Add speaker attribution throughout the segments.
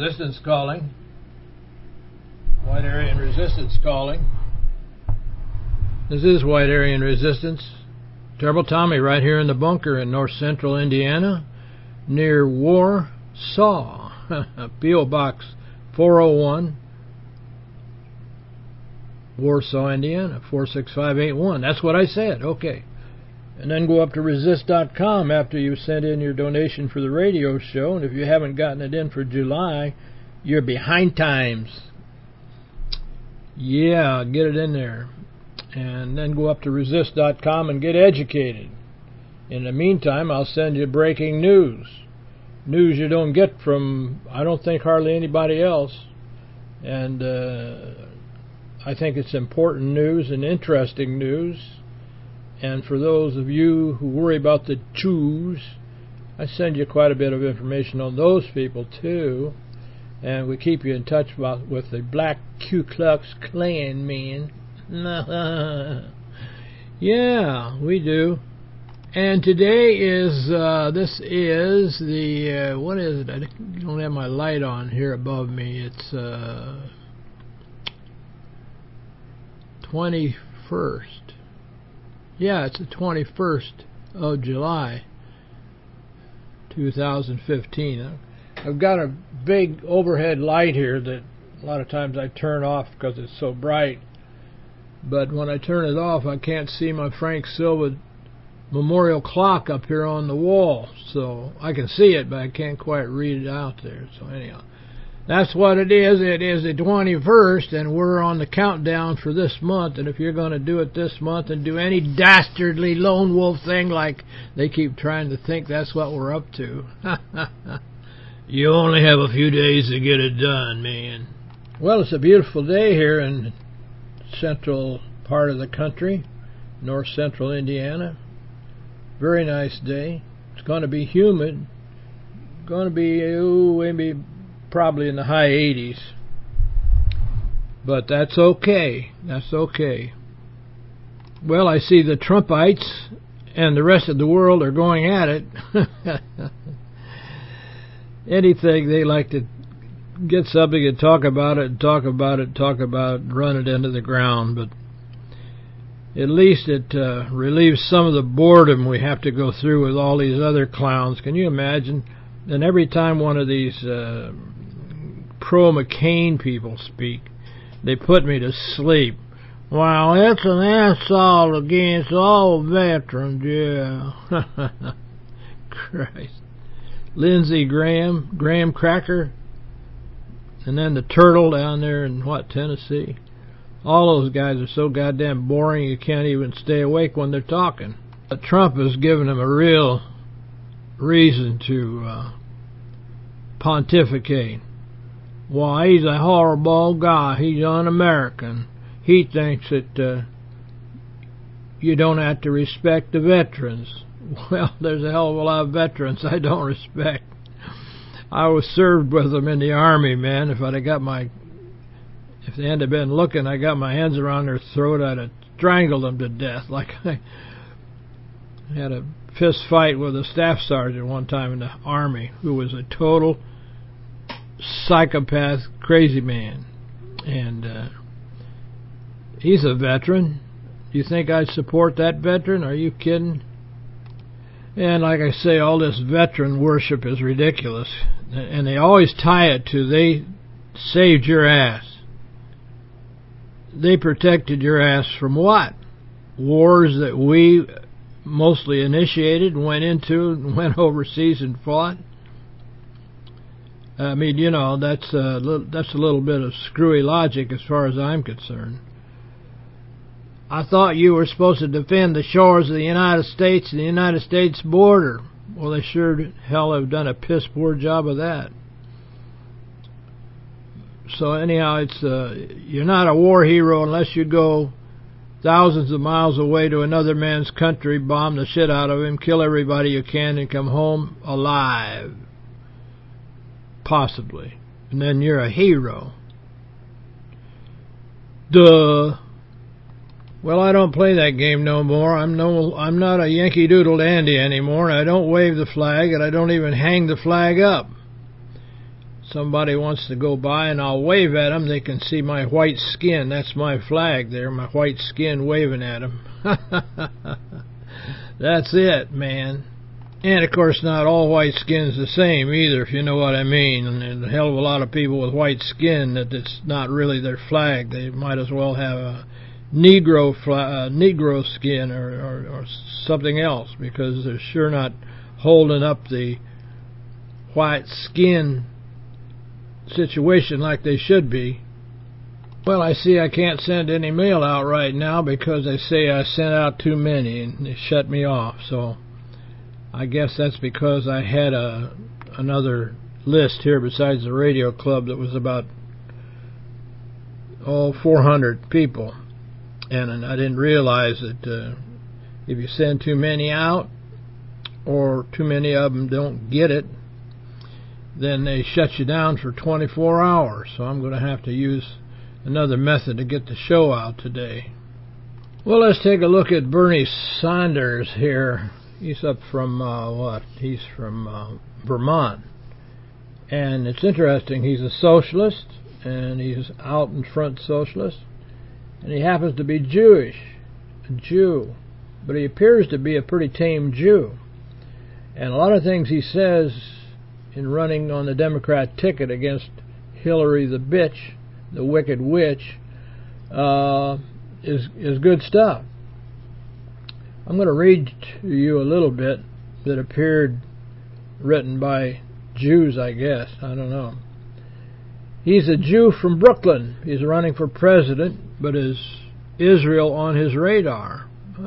Speaker 1: Resistance calling. White Aryan Resistance calling. This is White Aryan Resistance. Terrible Tommy right here in the bunker in north central Indiana near Warsaw. P.O. Box 401, Warsaw, Indiana 46581. That's what I said. Okay. And then go up to resist.com after you send in your donation for the radio show. And if you haven't gotten it in for July, you're behind times. Yeah, get it in there. And then go up to resist.com and get educated. In the meantime, I'll send you breaking news. News you don't get from, I don't think, hardly anybody else. And I think it's important news and interesting news. And for those of you who worry about the Jews, I send you quite a bit of information on those people too. And we keep you in touch with the Black Ku Klux Klan man. Yeah, we do. And today is, this is the, what is it? I don't have my light on here above me. It's 21st. Yeah, it's the 21st of July, 2015. I've got a big overhead light here that a lot of times I turn off because it's so bright. But when I turn it off, I can't see my Frank Silva memorial clock up here on the wall. So I can see it, but I can't quite read it out there. So anyhow, that's what it is. It is the 21st, and we're on the countdown for this month. And if you're going to do it this month and do any dastardly lone wolf thing like they keep trying to think that's what we're up to, you only have a few days to get it done, man. Well, it's a beautiful day here in central part of the country, north central Indiana. Very nice day. It's going to be humid. Going to be maybe probably in the high 80s. But that's okay. That's okay. Well, I see the Trumpites and the rest of the world are going at it. Anything they like to get something and talk about it, run it into the ground. But at least it relieves some of the boredom we have to go through with all these other clowns. Can you imagine? And every time one of these pro-McCain people speak, they put me to sleep. Well, it's an assault against all veterans, yeah. Christ. Lindsey Graham Cracker, and then the turtle down there in, Tennessee. All those guys are so goddamn boring you can't even stay awake when they're talking. But Trump has given them a real reason to pontificate. Why, he's a horrible guy. He's un-American. He thinks that you don't have to respect the veterans. Well, there's a hell of a lot of veterans I don't respect. I was served with them in the Army, man. If they hadn't been looking, I got my hands around their throat, I'd have strangled them to death. Like I had a fist fight with a staff sergeant one time in the Army who was a total psychopath, crazy man. And he's a veteran. Do you think I'd support that veteran? Are you kidding? And like I say, all this veteran worship is ridiculous. And they always tie it to they saved your ass. They protected your ass from what? Wars that we mostly initiated, went into, went overseas and fought. I mean, you know, that's a little bit of screwy logic as far as I'm concerned. I thought you were supposed to defend the shores of the United States and the United States border. Well, they sure hell have done a piss poor job of that. So anyhow, it's you're not a war hero unless you go thousands of miles away to another man's country, bomb the shit out of him, kill everybody you can, and come home alive. Possibly. And then you're a hero. Duh. Well, I don't play that game no more. I'm not a Yankee Doodle Dandy anymore, and I don't wave the flag, and I don't even hang the flag up. somebody wants to go by and I'll wave at them, they can see my white skin. That's my flag there, my white skin waving at them. That's it, man. And, of course, not all white skin's the same either, if you know what I mean. And there's a hell of a lot of people with white skin that it's not really their flag. They might as well have a Negro skin or something else, because they're sure not holding up the white skin situation like they should be. Well, I see I can't send any mail out right now because they say I sent out too many and they shut me off. So I guess that's because I had another list here besides the radio club that was about 400 people, and I didn't realize that if you send too many out or too many of them don't get it, then they shut you down for 24 hours. So I'm going to have to use another method to get the show out today. Well, let's take a look at Bernie Sanders here. He's up from, He's from Vermont. And it's interesting, he's a socialist, and he's out in front socialist, and he happens to be Jewish, a Jew. But he appears to be a pretty tame Jew. And a lot of things he says in running on the Democrat ticket against Hillary the bitch, the wicked witch, is good stuff. I'm going to read to you a little bit that appeared written by Jews, I guess. I don't know. He's a Jew from Brooklyn. He's running for president, but is Israel on his radar?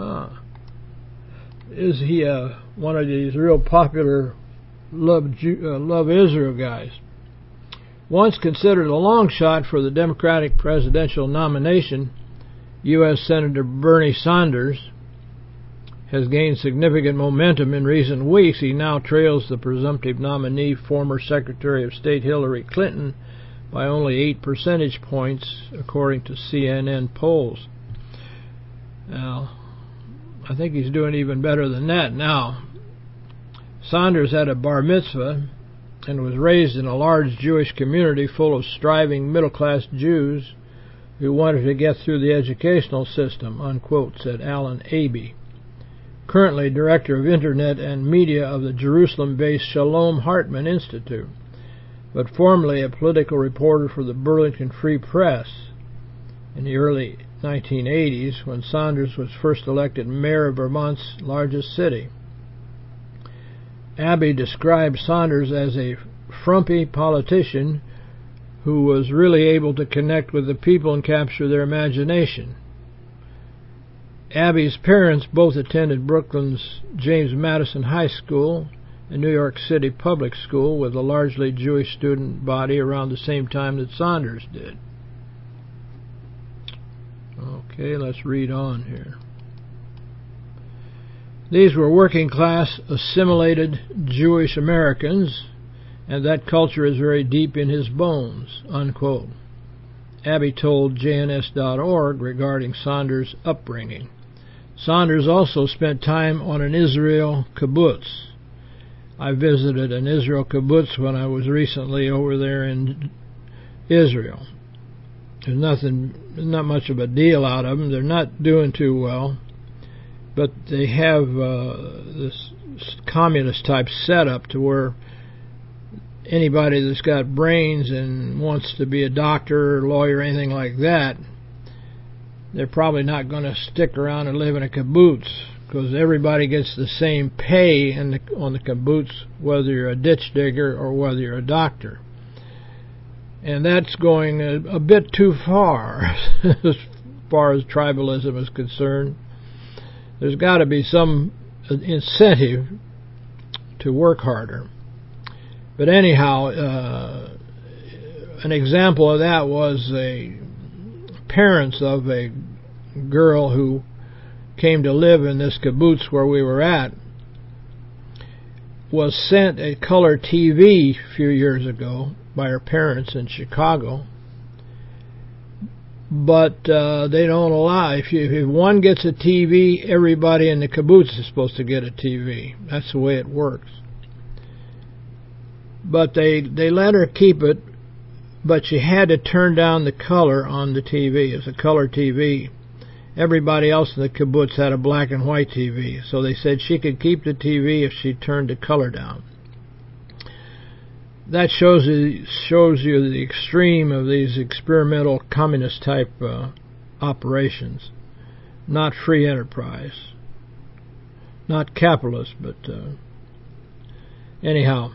Speaker 1: Is he one of these real popular love Israel guys? Once considered a long shot for the Democratic presidential nomination, U.S. Senator Bernie Sanders has gained significant momentum in recent weeks. He now trails the presumptive nominee, former Secretary of State Hillary Clinton, by only 8 percentage points, according to CNN polls. Now, I think he's doing even better than that now. Sanders had a bar mitzvah and was raised in a large Jewish community full of striving middle-class Jews who wanted to get through the educational system, unquote, said Alan Abey, currently director of Internet and Media of the Jerusalem-based Shalom Hartman Institute, but formerly a political reporter for the Burlington Free Press. In the early 1980s, when Sanders was first elected mayor of Vermont's largest city. Abbey described Sanders as a frumpy politician who was really able to connect with the people and capture their imagination. Abbey's parents both attended Brooklyn's James Madison High School, a New York City public school with a largely Jewish student body around the same time that Sanders did. Okay, let's read on here. These were working-class, assimilated Jewish Americans, and that culture is very deep in his bones, unquote. Abbey told JNS.org regarding Sanders' upbringing. Sanders also spent time on an Israel kibbutz. I visited an Israel kibbutz when I was recently over there in Israel. There's not much of a deal out of them. They're not doing too well. But they have this communist-type setup to where anybody that's got brains and wants to be a doctor or lawyer or anything like that, they're probably not going to stick around and live in a kibbutz, because everybody gets the same pay on the kibbutz, whether you're a ditch digger or whether you're a doctor. And that's going a bit too far as far as tribalism is concerned. There's got to be some incentive to work harder. But anyhow, an example of that was the parents of a girl who came to live in this kibbutz where we were at, was sent a color TV a few years ago by her parents in Chicago. But they don't allow, if one gets a TV, everybody in the kibbutz is supposed to get a TV. That's the way it works. but they let her keep it, but she had to turn down the color on the TV. It's a color TV. Everybody else in the kibbutz had a black and white TV, so they said she could keep the TV if she turned the color down. That shows you the extreme of these experimental communist type operations. Not free enterprise. Not capitalist, but anyhow.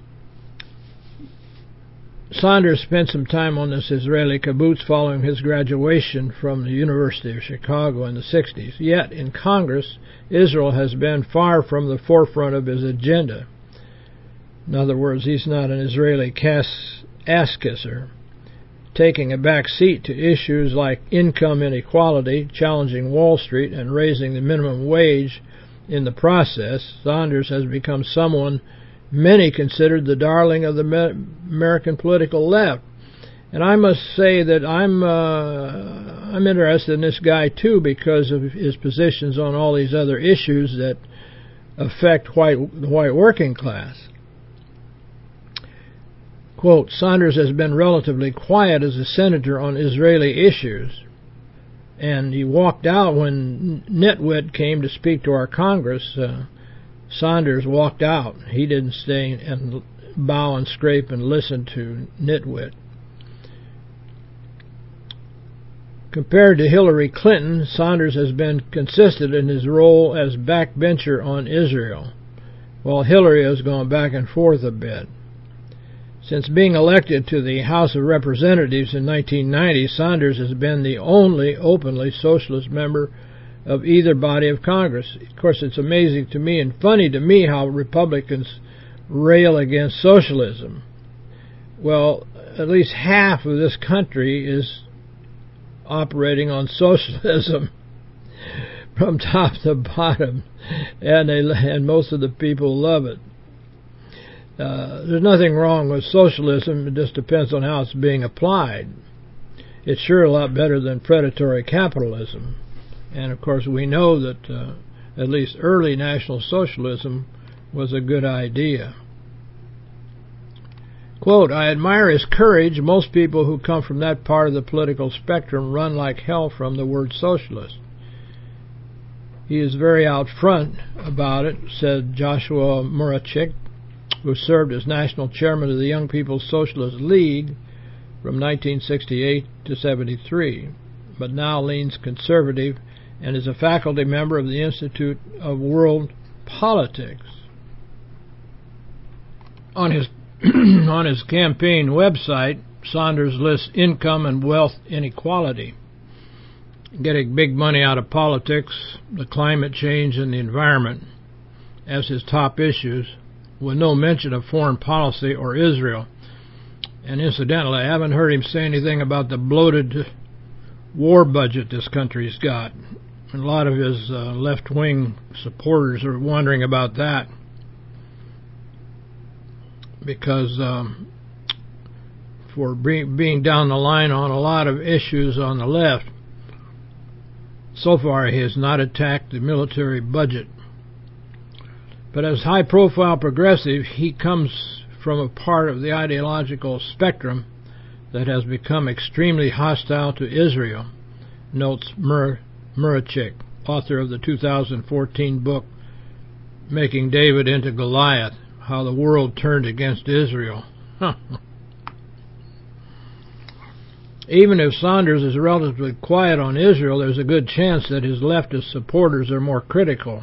Speaker 1: Saunders spent some time on this Israeli kibbutz following his graduation from the University of Chicago in the 60s. Yet, in Congress, Israel has been far from the forefront of his agenda. In other words, he's not an Israeli ass-kisser, taking a back seat to issues like income inequality, challenging Wall Street, and raising the minimum wage. In the process, Saunders has become someone many considered the darling of the American political left. And I must say that I'm interested in this guy too because of his positions on all these other issues that affect the white working class. Quote, Saunders has been relatively quiet as a senator on Israeli issues, and he walked out when Nitwit came to speak to our Congress. Saunders walked out. He didn't stay and bow and scrape and listen to Nitwit. Compared to Hillary Clinton, Saunders has been consistent in his role as backbencher on Israel, while Hillary has gone back and forth a bit. Since being elected to the House of Representatives in 1990, Saunders has been the only openly socialist member of either body of Congress. Of course, it's amazing to me and funny to me how Republicans rail against socialism. Well, at least half of this country is operating on socialism from top to bottom, and most of the people love it. There's nothing wrong with socialism. It just depends on how it's being applied. It's sure a lot better than predatory capitalism. And, of course, we know that at least early National Socialism was a good idea. Quote, I admire his courage. Most people who come from that part of the political spectrum run like hell from the word socialist. He is very out front about it, said Joshua Murachik, who served as national chairman of the Young People's Socialist League from 1968 to 73, but now leans conservative and is a faculty member of the Institute of World Politics. On his campaign website, Saunders lists income and wealth inequality, getting big money out of politics, the climate change, and the environment as his top issues, with no mention of foreign policy or Israel. And incidentally, I haven't heard him say anything about the bloated war budget this country's got. And a lot of his left-wing supporters are wondering about that, because for being down the line on a lot of issues on the left, so far he has not attacked the military budget. But as high-profile progressive, he comes from a part of the ideological spectrum that has become extremely hostile to Israel, notes Murachik, author of the 2014 book Making David into Goliath, How the World Turned Against Israel. Even if Saunders is relatively quiet on Israel, there's a good chance that his leftist supporters are more critical.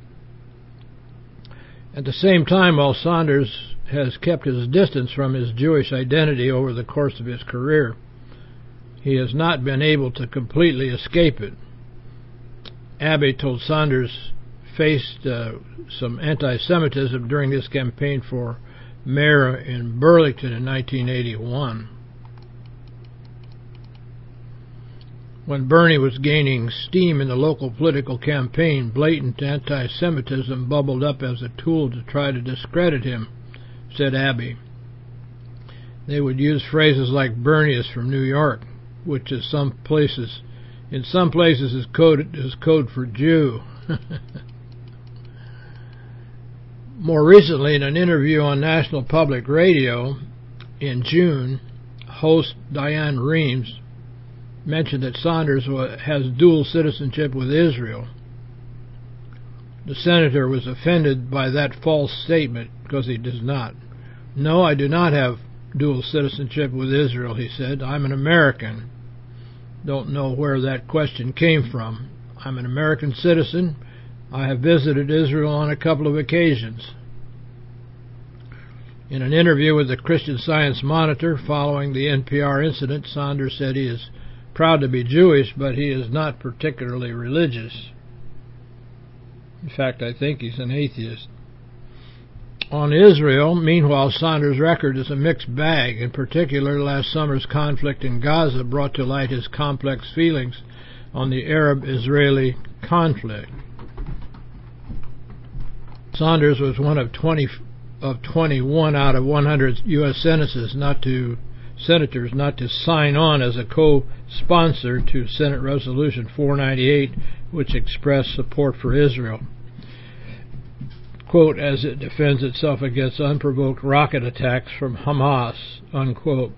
Speaker 1: At the same time, while Saunders has kept his distance from his Jewish identity over the course of his career, he has not been able to completely escape it. Abbey told Saunders faced some anti-Semitism during his campaign for mayor in Burlington in 1981. When Bernie was gaining steam in the local political campaign, blatant anti-Semitism bubbled up as a tool to try to discredit him, said Abbey. They would use phrases like Bernie is from New York, which in some places is code for Jew. More recently, in an interview on National Public Radio in June, host Diane Reeves mentioned that Saunders has dual citizenship with Israel. The senator was offended by that false statement because he does not. "No, I do not have dual citizenship with Israel," he said. "I'm an American." Don't know where that question came from. I'm an American citizen. I have visited Israel on a couple of occasions. In an interview with the Christian Science Monitor following the NPR incident, Saunders said he is proud to be Jewish, but he is not particularly religious. In fact, I think he's an atheist. On Israel, meanwhile, Saunders' record is a mixed bag. In particular, last summer's conflict in Gaza brought to light his complex feelings on the Arab-Israeli conflict. Saunders was one of 21 out of 100 U.S. senators not to sign on as a co-sponsor to Senate Resolution 498, which expressed support for Israel, quote, as it defends itself against unprovoked rocket attacks from Hamas, unquote.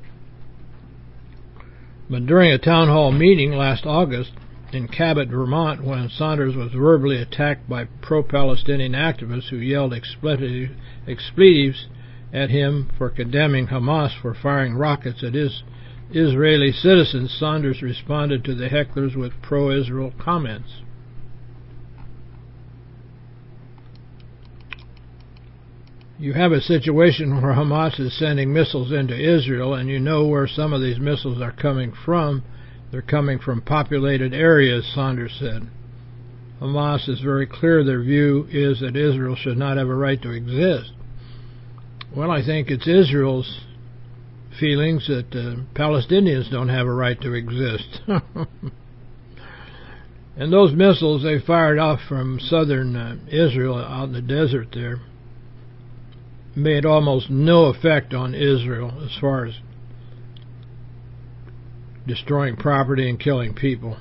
Speaker 1: But during a town hall meeting last August in Cabot, Vermont, when Saunders was verbally attacked by pro-Palestinian activists who yelled expletives at him for condemning Hamas for firing rockets at Israeli citizens, Saunders responded to the hecklers with pro-Israel comments. You have a situation where Hamas is sending missiles into Israel, and you know where some of these missiles are coming from. They're coming from populated areas, Saunders said. Hamas is very clear their view is that Israel should not have a right to exist. Well, I think it's Israel's feelings that Palestinians don't have a right to exist. And those missiles they fired off from southern Israel out in the desert there made almost no effect on Israel as far as destroying property and killing people.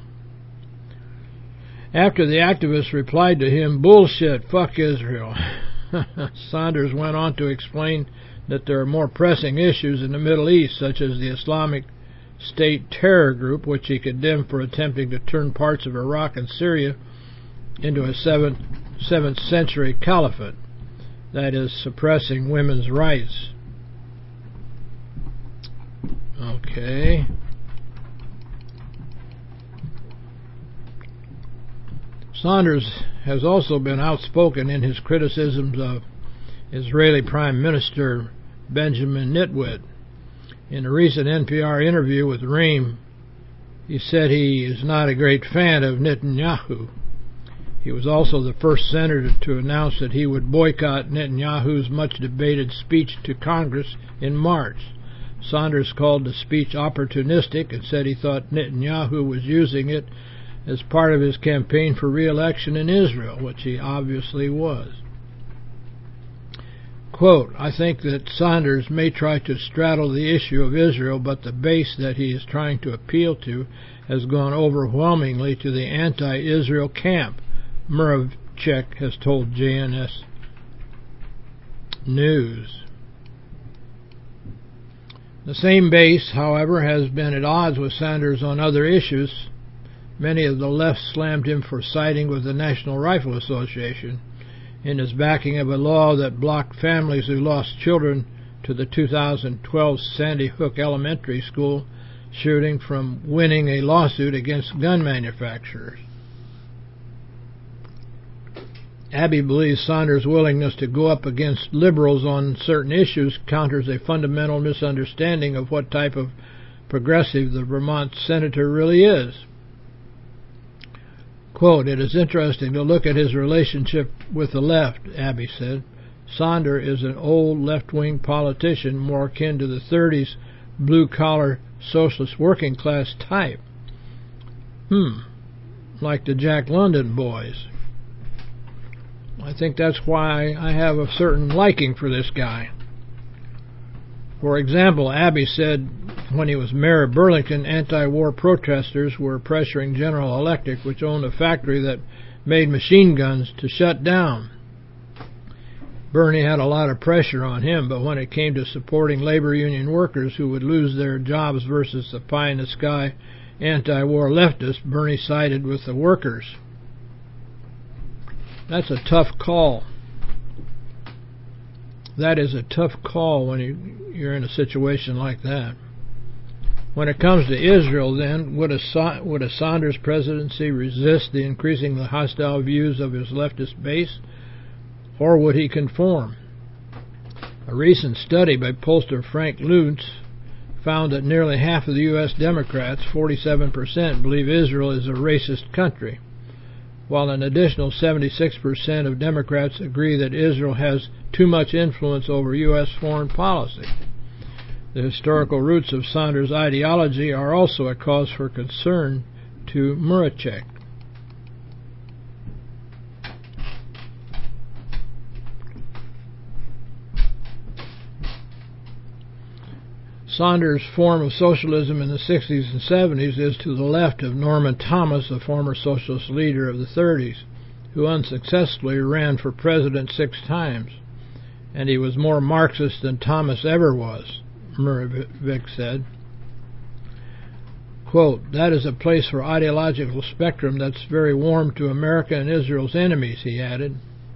Speaker 1: After the activists replied to him, "Bullshit, fuck Israel," Saunders went on to explain that there are more pressing issues in the Middle East, such as the Islamic State terror group, which he condemned for attempting to turn parts of Iraq and Syria into a 7th century caliphate, that is, suppressing women's rights. Okay. Saunders has also been outspoken in his criticisms of Israeli Prime Minister Benjamin Netanyahu. In a recent NPR interview with Rehm, he said he is not a great fan of Netanyahu. He was also the first senator to announce that he would boycott Netanyahu's much-debated speech to Congress in March. Saunders called the speech opportunistic and said he thought Netanyahu was using it as part of his campaign for re-election in Israel, which he obviously was. Quote, I think that Saunders may try to straddle the issue of Israel, but the base that he is trying to appeal to has gone overwhelmingly to the anti-Israel camp, Muravchik has told JNS News. The same base, however, has been at odds with Saunders on other issues. Many of the left slammed him for siding with the National Rifle Association in his backing of a law that blocked families who lost children to the 2012 Sandy Hook Elementary School shooting from winning a lawsuit against gun manufacturers. Abbey believes Saunders' willingness to go up against liberals on certain issues counters a fundamental misunderstanding of what type of progressive the Vermont senator really is. Quote, it is interesting to look at his relationship with the left, Abbey said. Saunders is an old left-wing politician more akin to the 30s blue-collar socialist working-class type. Like the Jack London boys. I think that's why I have a certain liking for this guy. For example, Abbey said when he was mayor of Burlington, anti-war protesters were pressuring General Electric, which owned a factory that made machine guns, to shut down. Bernie had a lot of pressure on him, but when it came to supporting labor union workers who would lose their jobs versus the pie-in-the-sky anti-war leftists, Bernie sided with the workers. That's a tough call. That is a tough call when you're in a situation like that. When it comes to Israel, then, would a Sanders presidency resist the increasingly hostile views of his leftist base, or would he conform? A recent study by pollster Frank Luntz found that nearly half of the U.S. Democrats, 47%, believe Israel is a racist country, while an additional 76% of Democrats agree that Israel has too much influence over U.S. foreign policy. The historical roots of Sanders' ideology are also a cause for concern to Murachek. Sanders' form of socialism in the 60s and 70s is to the left of Norman Thomas, a former socialist leader of the 30s, who unsuccessfully ran for president 6 times. And he was more Marxist than Thomas ever was, Moravec said. Quote, "That is a place for ideological spectrum that's very warm to America and Israel's enemies," he added.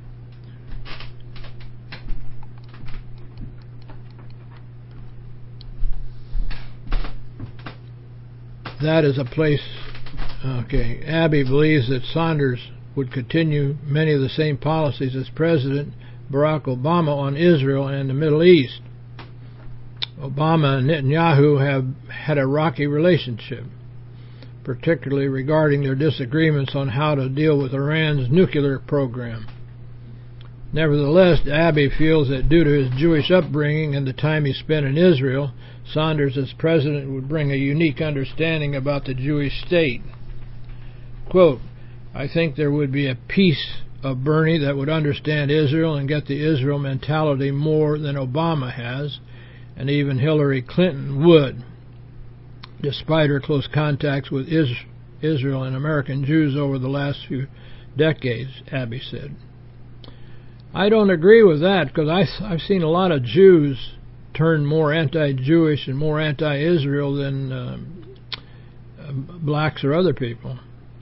Speaker 1: That is a place... Okay, Abbey believes that Sanders would continue many of the same policies as President Barack Obama on Israel and the Middle East. Obama and Netanyahu have had a rocky relationship, particularly regarding their disagreements on how to deal with Iran's nuclear program. Nevertheless, Abbey feels that due to his Jewish upbringing and the time he spent in Israel, Sanders as president would bring a unique understanding about the Jewish state. Quote, "I think there would be a piece of Bernie that would understand Israel and get the Israel mentality more than Obama has, and even Hillary Clinton would, despite her close contacts with Israel and American Jews over the last few decades," Abbey said. I don't agree with that, because I've seen a lot of Jews turn more anti-Jewish and more anti-Israel than blacks or other people.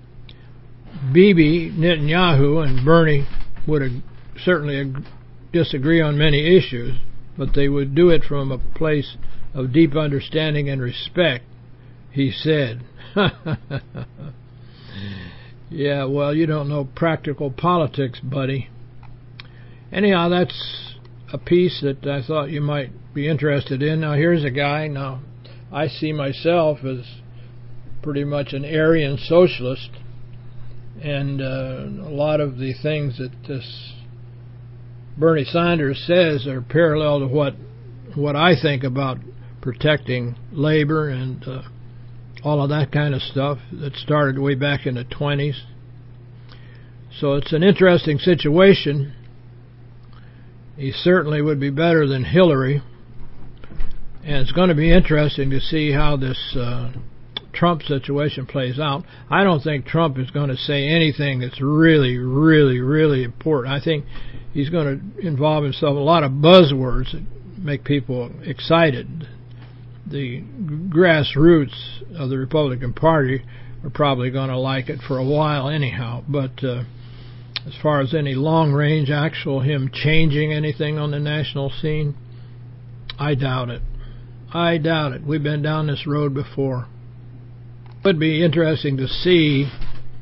Speaker 1: Bibi Netanyahu and Bernie would certainly disagree on many issues, but they would do it from a place of deep understanding and respect, he said. Yeah, well, you don't know practical politics, buddy. Anyhow, that's a piece that I thought you might be interested in. Now, here's a guy. Now, I see myself as pretty much an Aryan socialist, and a lot of the things that this Bernie Sanders says are parallel to what I think about protecting labor and all of that kind of stuff that started way back in the 20s. So it's an interesting situation. He certainly would be better than Hillary, and it's going to be interesting to see how this Trump situation plays out. I don't think Trump is going to say anything that's really, really, really important. I think he's going to involve himself in a lot of buzzwords that make people excited. The grassroots of the Republican Party are probably going to like it for a while anyhow, but as far as any long-range actual him changing anything on the national scene, I doubt it. I doubt it. We've been down this road before. It would be interesting to see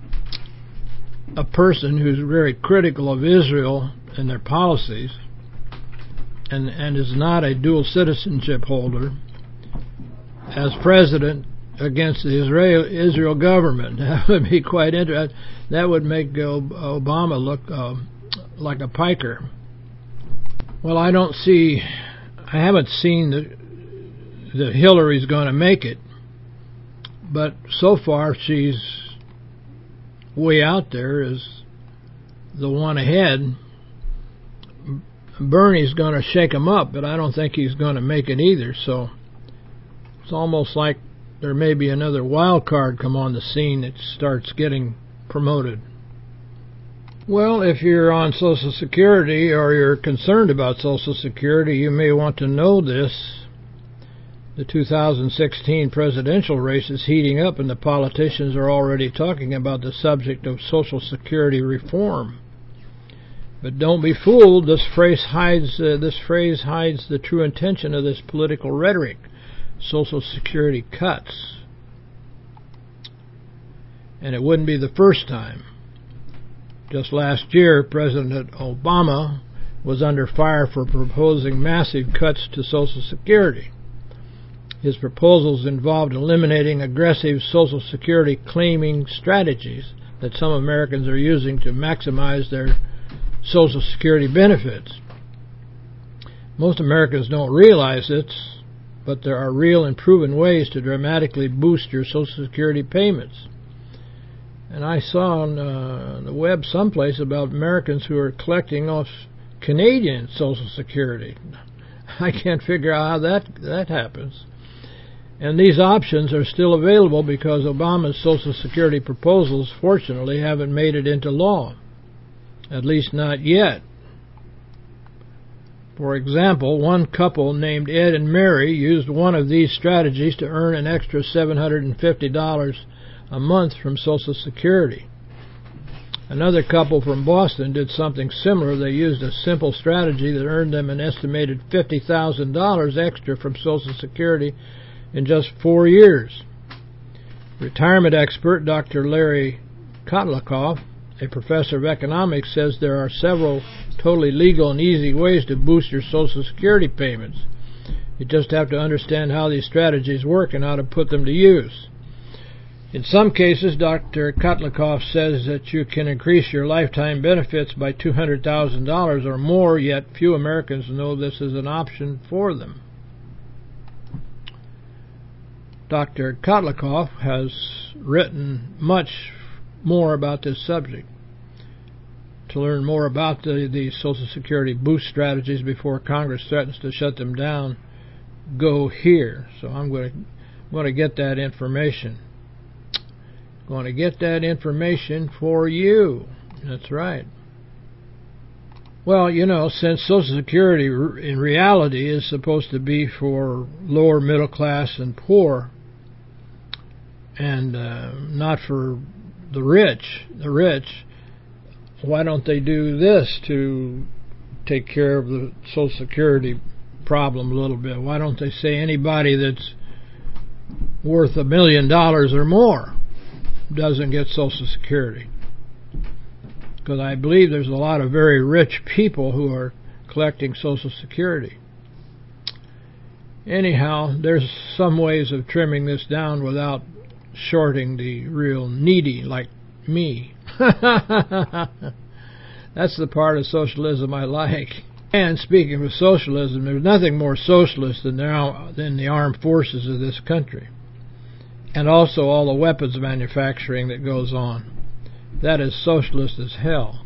Speaker 1: a person who's very critical of Israel and their policies and is not a dual citizenship holder as president against the Israel government. That would be quite interesting. That would make Obama look like a piker. Well, I haven't seen that Hillary's going to make it, but so far she's way out there as the one ahead. Bernie's going to shake him up, but I don't think he's going to make it either, so it's almost like there may be another wild card come on the scene that starts getting promoted. Well, if you're on Social Security or you're concerned about Social Security, you may want to know this. The 2016 presidential race is heating up, and the politicians are already talking about the subject of Social Security reform. But don't be fooled, this phrase hides the true intention of this political rhetoric: Social Security cuts. And it wouldn't be the first time. Just last year, President Obama was under fire for proposing massive cuts to Social Security. His proposals involved eliminating aggressive Social Security claiming strategies that some Americans are using to maximize their Social Security benefits. Most Americans don't realize it, but there are real and proven ways to dramatically boost your Social Security payments. And I saw on the web someplace about Americans who are collecting off Canadian Social Security. I can't figure out how that happens. And these options are still available because Obama's Social Security proposals, fortunately, haven't made it into law. At least not yet. For example, one couple named Ed and Mary used one of these strategies to earn an extra $750 a month from Social Security. Another couple from Boston did something similar. They used a simple strategy that earned them an estimated $50,000 extra from Social Security in just 4 years. Retirement expert Dr. Larry Kotlikoff, a professor of economics, says there are several totally legal and easy ways to boost your Social Security payments. You just have to understand how these strategies work and how to put them to use. In some cases, Dr. Kotlikoff says that you can increase your lifetime benefits by $200,000 or more, yet few Americans know this is an option for them. Dr. Kotlikoff has written much more about this subject. To learn more about the Social Security boost strategies before Congress threatens to shut them down, go here. So I'm going to get that information. Going to get that information for you. That's right. Well, since Social Security in reality is supposed to be for lower middle class and poor, and not for the rich, why don't they do this to take care of the Social Security problem a little bit? Why don't they say anybody that's worth $1 million or more doesn't get Social Security? Because I believe there's a lot of very rich people who are collecting Social Security. Anyhow, there's some ways of trimming this down without shorting the real needy like me. That's the part of socialism I like. And speaking of socialism, there's nothing more socialist than the armed forces of this country. And also all the weapons manufacturing that goes on. That is socialist as hell.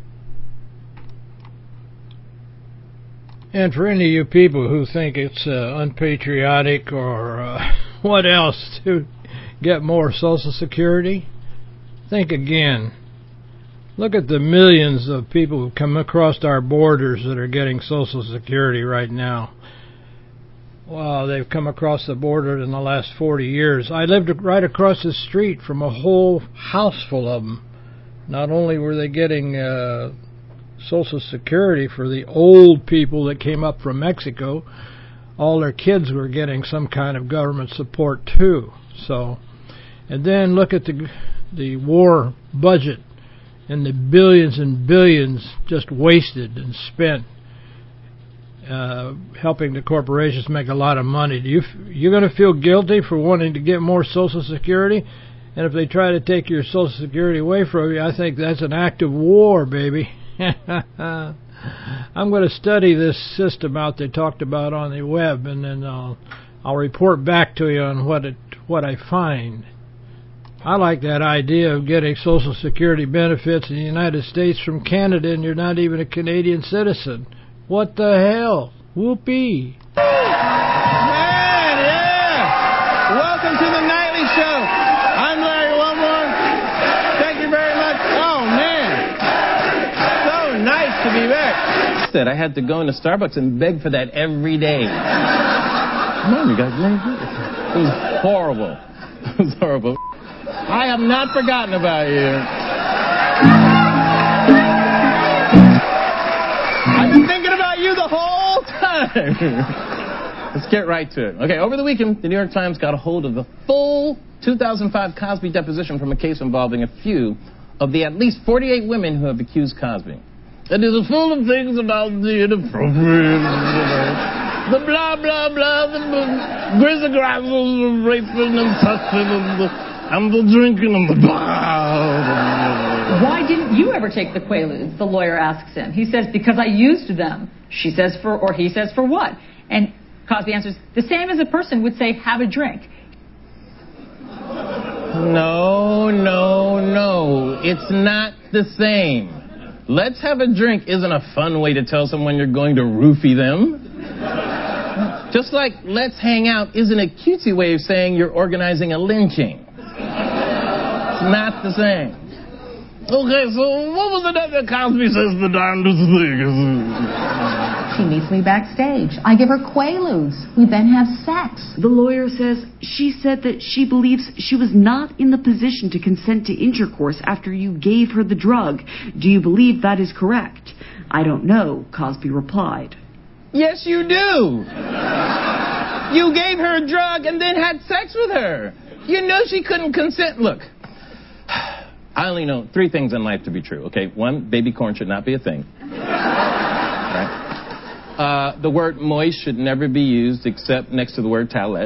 Speaker 1: And for any of you people who think it's unpatriotic or what else to get more Social Security, think again. Look at the millions of people who come across our borders that are getting Social Security right now. Wow, they've come across the border in the last 40 years. I lived right across the street from a whole house full of them. Not only were they getting Social Security for the old people that came up from Mexico, all their kids were getting some kind of government support too. So, and then look at the war budget and the billions and billions just wasted and spent helping the corporations make a lot of money. You're going to feel guilty for wanting to get more Social Security? And if they try to take your Social Security away from you, I think that's an act of war, baby. I'm going to study this system out they talked about on the web, and then I'll report back to you on what I find. I like that idea of getting Social Security benefits in the United States from Canada, and you're not even a Canadian citizen. What the hell? Whoopee.
Speaker 2: Man, yeah! Welcome to the Nightly Show. I'm Larry Wilmore. Thank you very much. Oh, man. to be back.
Speaker 3: Said I had to go into Starbucks and beg for that every day. Come on, you guys. It was horrible. It was horrible. I have not forgotten about you.
Speaker 2: I've been thinking about you the whole time.
Speaker 3: Let's get right to it. Okay, over the weekend, the New York Times got a hold of the full 2005 Cosby deposition from a case involving a few of the at least 48 women who have accused Cosby. It is full of things about the inappropriate, the blah, blah, blah, the grizzly grassels, the raping and touching, and the drinking, and the blah.
Speaker 4: Why didn't you ever take the Quaaludes? The lawyer asks him. He says, because I used them. She says, he says, for what? And Cosby answers, the same as a person would say, have a drink.
Speaker 3: No. It's not the same. Let's have a drink isn't a fun way to tell someone you're going to roofie them. Just like let's hang out isn't a cutesy way of saying you're organizing a lynching. It's not the same. Okay, so what was it that Cosby says the darndest thing?
Speaker 5: She meets me backstage. I give her Quaaludes. We then have sex.
Speaker 6: The lawyer says she said that she believes she was not in the position to consent to intercourse after you gave her the drug. Do you believe that is correct? I don't know, Cosby replied.
Speaker 3: Yes, you do. You gave her a drug and then had sex with her. You know she couldn't consent. Look, I only know 3 things in life to be true, okay? 1, baby corn should not be a thing. Right? The word moist should never be used except next to the word towelette.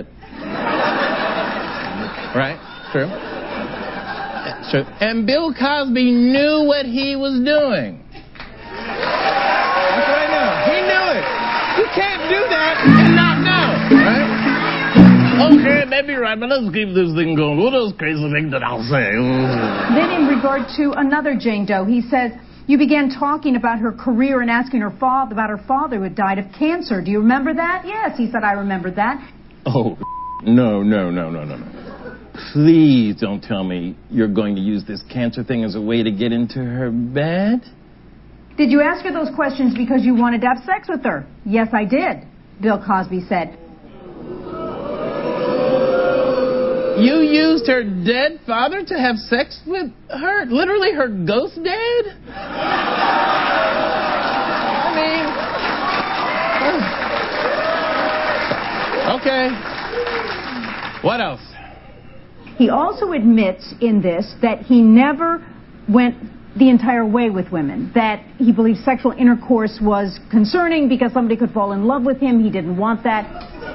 Speaker 3: Right? True. True. And Bill Cosby knew what he was doing.
Speaker 2: That's what I know. He knew it. You can't do that and not know.
Speaker 3: Right? Okay, maybe you're right, but let's keep this thing going. What else crazy thing that I'll say?
Speaker 7: Then in regard to another Jane Doe, he says, you began talking about her career and asking her father about her father who had died of cancer. Do you remember that? Yes, he said, I remembered that.
Speaker 3: Oh, no. Please don't tell me you're going to use this cancer thing as a way to get into her bed.
Speaker 7: Did you ask her those questions because you wanted to have sex with her? Yes, I did, Bill Cosby said.
Speaker 3: You used her dead father to have sex with her? Literally her ghost dad? I mean... Okay. What else?
Speaker 7: He also admits in this that he never went the entire way with women, that he believed sexual intercourse was concerning because somebody could fall in love with him. He didn't want that.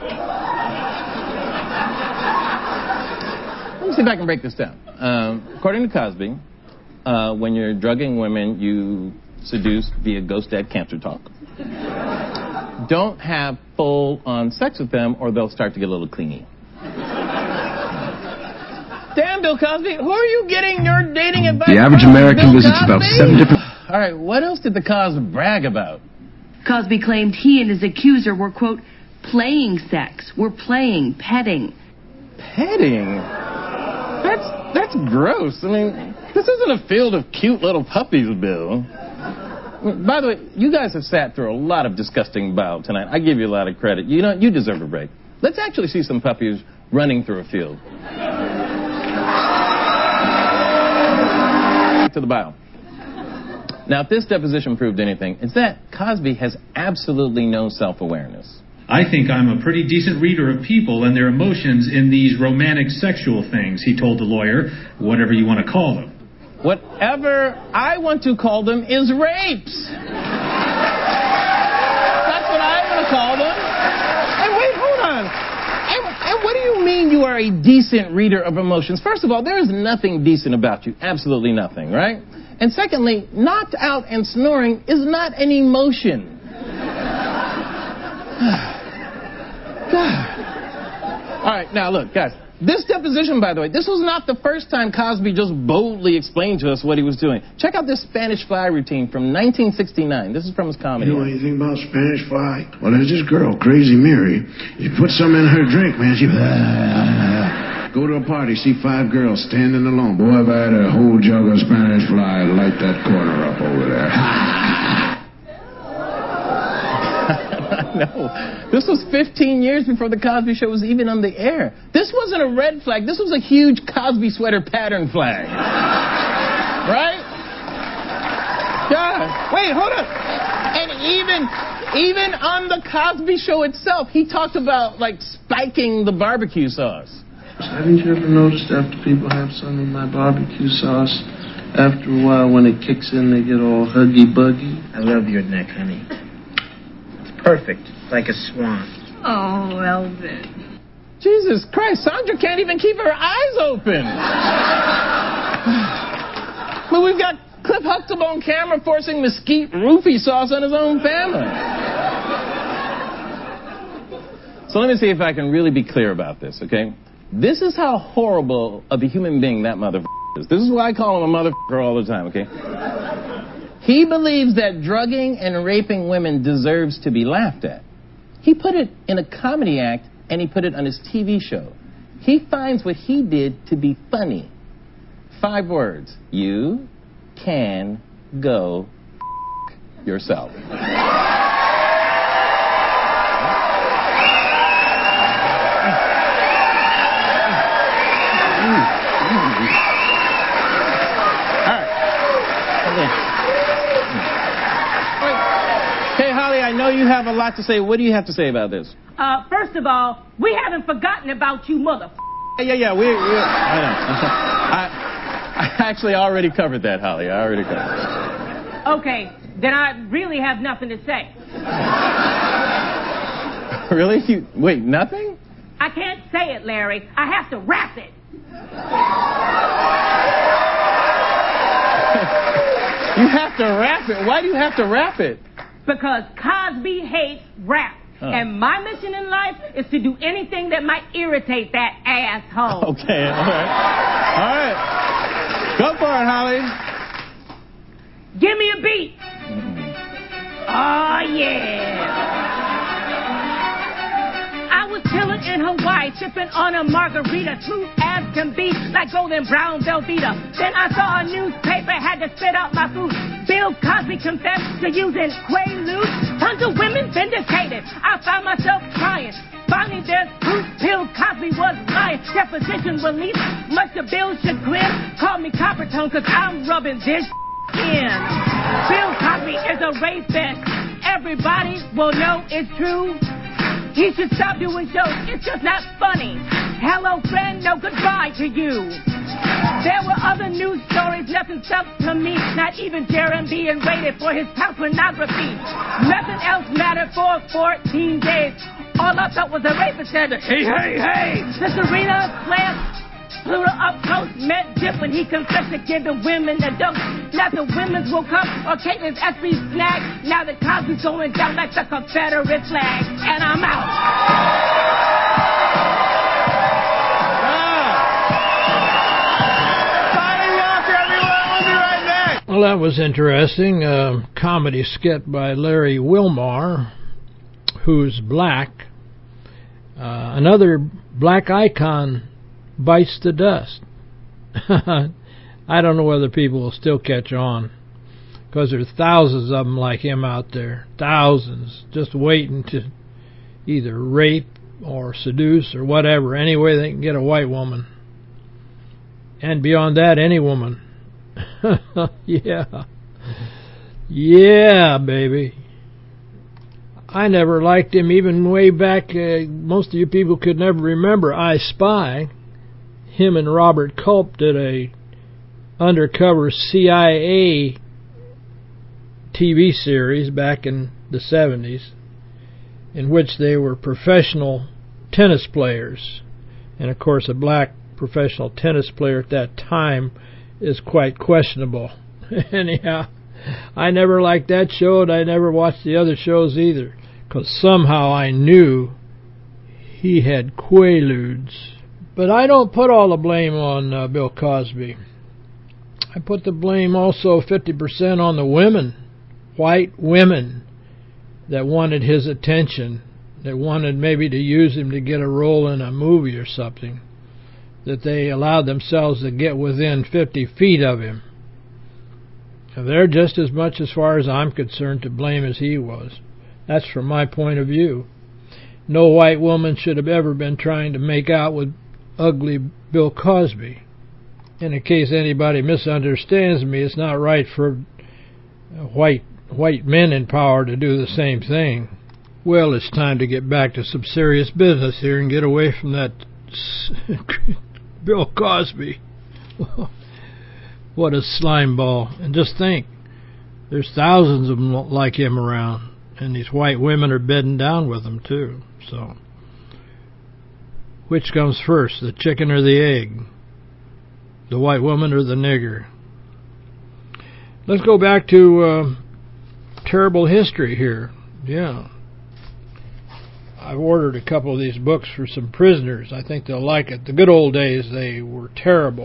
Speaker 3: Let me see if I can break this down. According to Cosby, when you're drugging women, you seduce via ghost dad cancer talk. Don't have full-on sex with them or they'll start to get a little clingy. Damn, Bill Cosby, who are you getting your dating advice from?
Speaker 8: The average American
Speaker 3: Bill
Speaker 8: visits
Speaker 3: Cosby?
Speaker 8: about 7 different...
Speaker 3: All right, what else did the Cosby brag about?
Speaker 6: Cosby claimed he and his accuser were, quote, playing sex. We're playing, petting.
Speaker 3: Petting? That's gross. I mean, this isn't a field of cute little puppies, Bill. By the way, you guys have sat through a lot of disgusting bile tonight. I give you a lot of credit. You know, you deserve a break. Let's actually see some puppies running through a field. To the bile. Now, if this deposition proved anything, it's that Cosby has absolutely no self-awareness.
Speaker 9: I think I'm a pretty decent reader of people and their emotions in these romantic sexual things, he told the lawyer, whatever you want to call them.
Speaker 3: Whatever I want to call them is rapes. That's what I want to call them. And wait, hold on. And what do you mean you are a decent reader of emotions? First of all, there is nothing decent about you. Absolutely nothing, right? And secondly, knocked out and snoring is not an emotion. All right, now look, guys. This deposition, by the way, this was not the first time Cosby just boldly explained to us what he was doing. Check out this Spanish Fly routine from 1969. This is from his comedy.
Speaker 10: You know anything about Spanish Fly? Well, there's this girl, Crazy Mary. You put some in her drink, man, she... Go to a party, see 5 girls standing alone. Boy, if I had a whole jug of Spanish Fly, I'd light that corner up over there.
Speaker 3: know. This was 15 years before the Cosby Show was even on the air. This wasn't a red flag. This was a huge Cosby sweater pattern flag. Right? Yeah. Wait, hold up. And even on the Cosby Show itself, he talked about, like, spiking the barbecue sauce.
Speaker 8: Haven't you ever noticed after people have some of my barbecue sauce, after a while when it kicks in, they get all huggy-buggy?
Speaker 2: I love your neck, honey. It's perfect, like a swan.
Speaker 4: Oh, Elvis.
Speaker 3: Jesus Christ, Sandra can't even keep her eyes open. Well, we've got Cliff Huxtable on camera forcing mesquite roofie sauce on his own family. So let me see if I can really be clear about this, okay? This is how horrible of a human being that motherfucker is. This is why I call him a motherfucker all the time, okay? He believes that drugging and raping women deserves to be laughed at. He put it in a comedy act, and he put it on his TV show. He finds what he did to be funny. 5 words. You can go yourself. Hey, Holly, I know you have a lot to say. What do you have to say about this?
Speaker 11: First of all, we haven't forgotten about you, motherfucker.
Speaker 3: Yeah. I know. I actually already covered that, Holly. I already covered it.
Speaker 11: Okay, then I really have nothing to say.
Speaker 3: Really? Wait, nothing?
Speaker 11: I can't say it, Larry. I have to rap it.
Speaker 3: You have to rap it. Why do you have to rap it?
Speaker 11: Because Cosby hates rap. And my mission in life is to do anything that might irritate that asshole.
Speaker 3: Okay, all right. Go for it, Holly.
Speaker 11: Give me a beat. Oh, yeah. I was chilling in Hawaii, sipping on a margarita, smooth as can be, like golden brown Velveeta. Then I saw a newspaper, had to spit out my food. Bill Cosby confessed to using Quaaludes. Tons of women vindicated. I found myself crying. Finally, there's proof Bill Cosby was lying. Deposition released, much to Bill's chagrin. Called me Coppertone, cause I'm rubbing this in. Bill Cosby is a rapist. Everybody will know it's true. He should stop doing shows. It's just not funny. Hello, friend. No goodbye to you. There were other news stories, nothing stuck to me. Not even Jeremy being rated for his child pornography. Nothing else mattered for 14 days. All I thought was a rapist said, hey, hey, hey. The Serena slam Pluto up close met Dip when he confessed to giving women a dose. Now the women's will come or Caitlin's SB snag. Now the Cosby's going down like the Confederate flag. And I'm out.
Speaker 1: Well, that was interesting. A comedy skit by Larry Wilmore, who's black. Another black icon bites the dust. I don't know whether people will still catch on, because there's thousands of them like him out there. Thousands, just waiting to either rape or seduce or whatever, any way they can get a white woman. And beyond that, any woman. Yeah, baby. I never liked him even way back. Most of you people could never remember I Spy. Him and Robert Culp did a undercover CIA TV series back in the 70s, in which they were professional tennis players. And of course, a black professional tennis player at that time is quite questionable. Anyhow, I never liked that show, and I never watched the other shows either, because somehow I knew he had Quaaludes. But I don't put all the blame on Bill Cosby. I put the blame also 50% on the women, white women, that wanted his attention, that wanted maybe to use him to get a role in a movie or something, that they allowed themselves to get within 50 feet of him. And they're just as much, as far as I'm concerned, to blame as he was. That's from my point of view. No white woman should have ever been trying to make out with ugly Bill Cosby. And in case anybody misunderstands me, it's not right for white men in power to do the same thing. Well, it's time to get back to some serious business here and get away from that Bill Cosby. What a slime ball. And just think, there's thousands of them like him around, and these white women are bedding down with him too. So, which comes first, the chicken or the egg? The white woman or the nigger? Let's go back to terrible history here. Yeah. I've ordered a couple of these books for some prisoners. I think they'll like it. The good old days, they were terrible.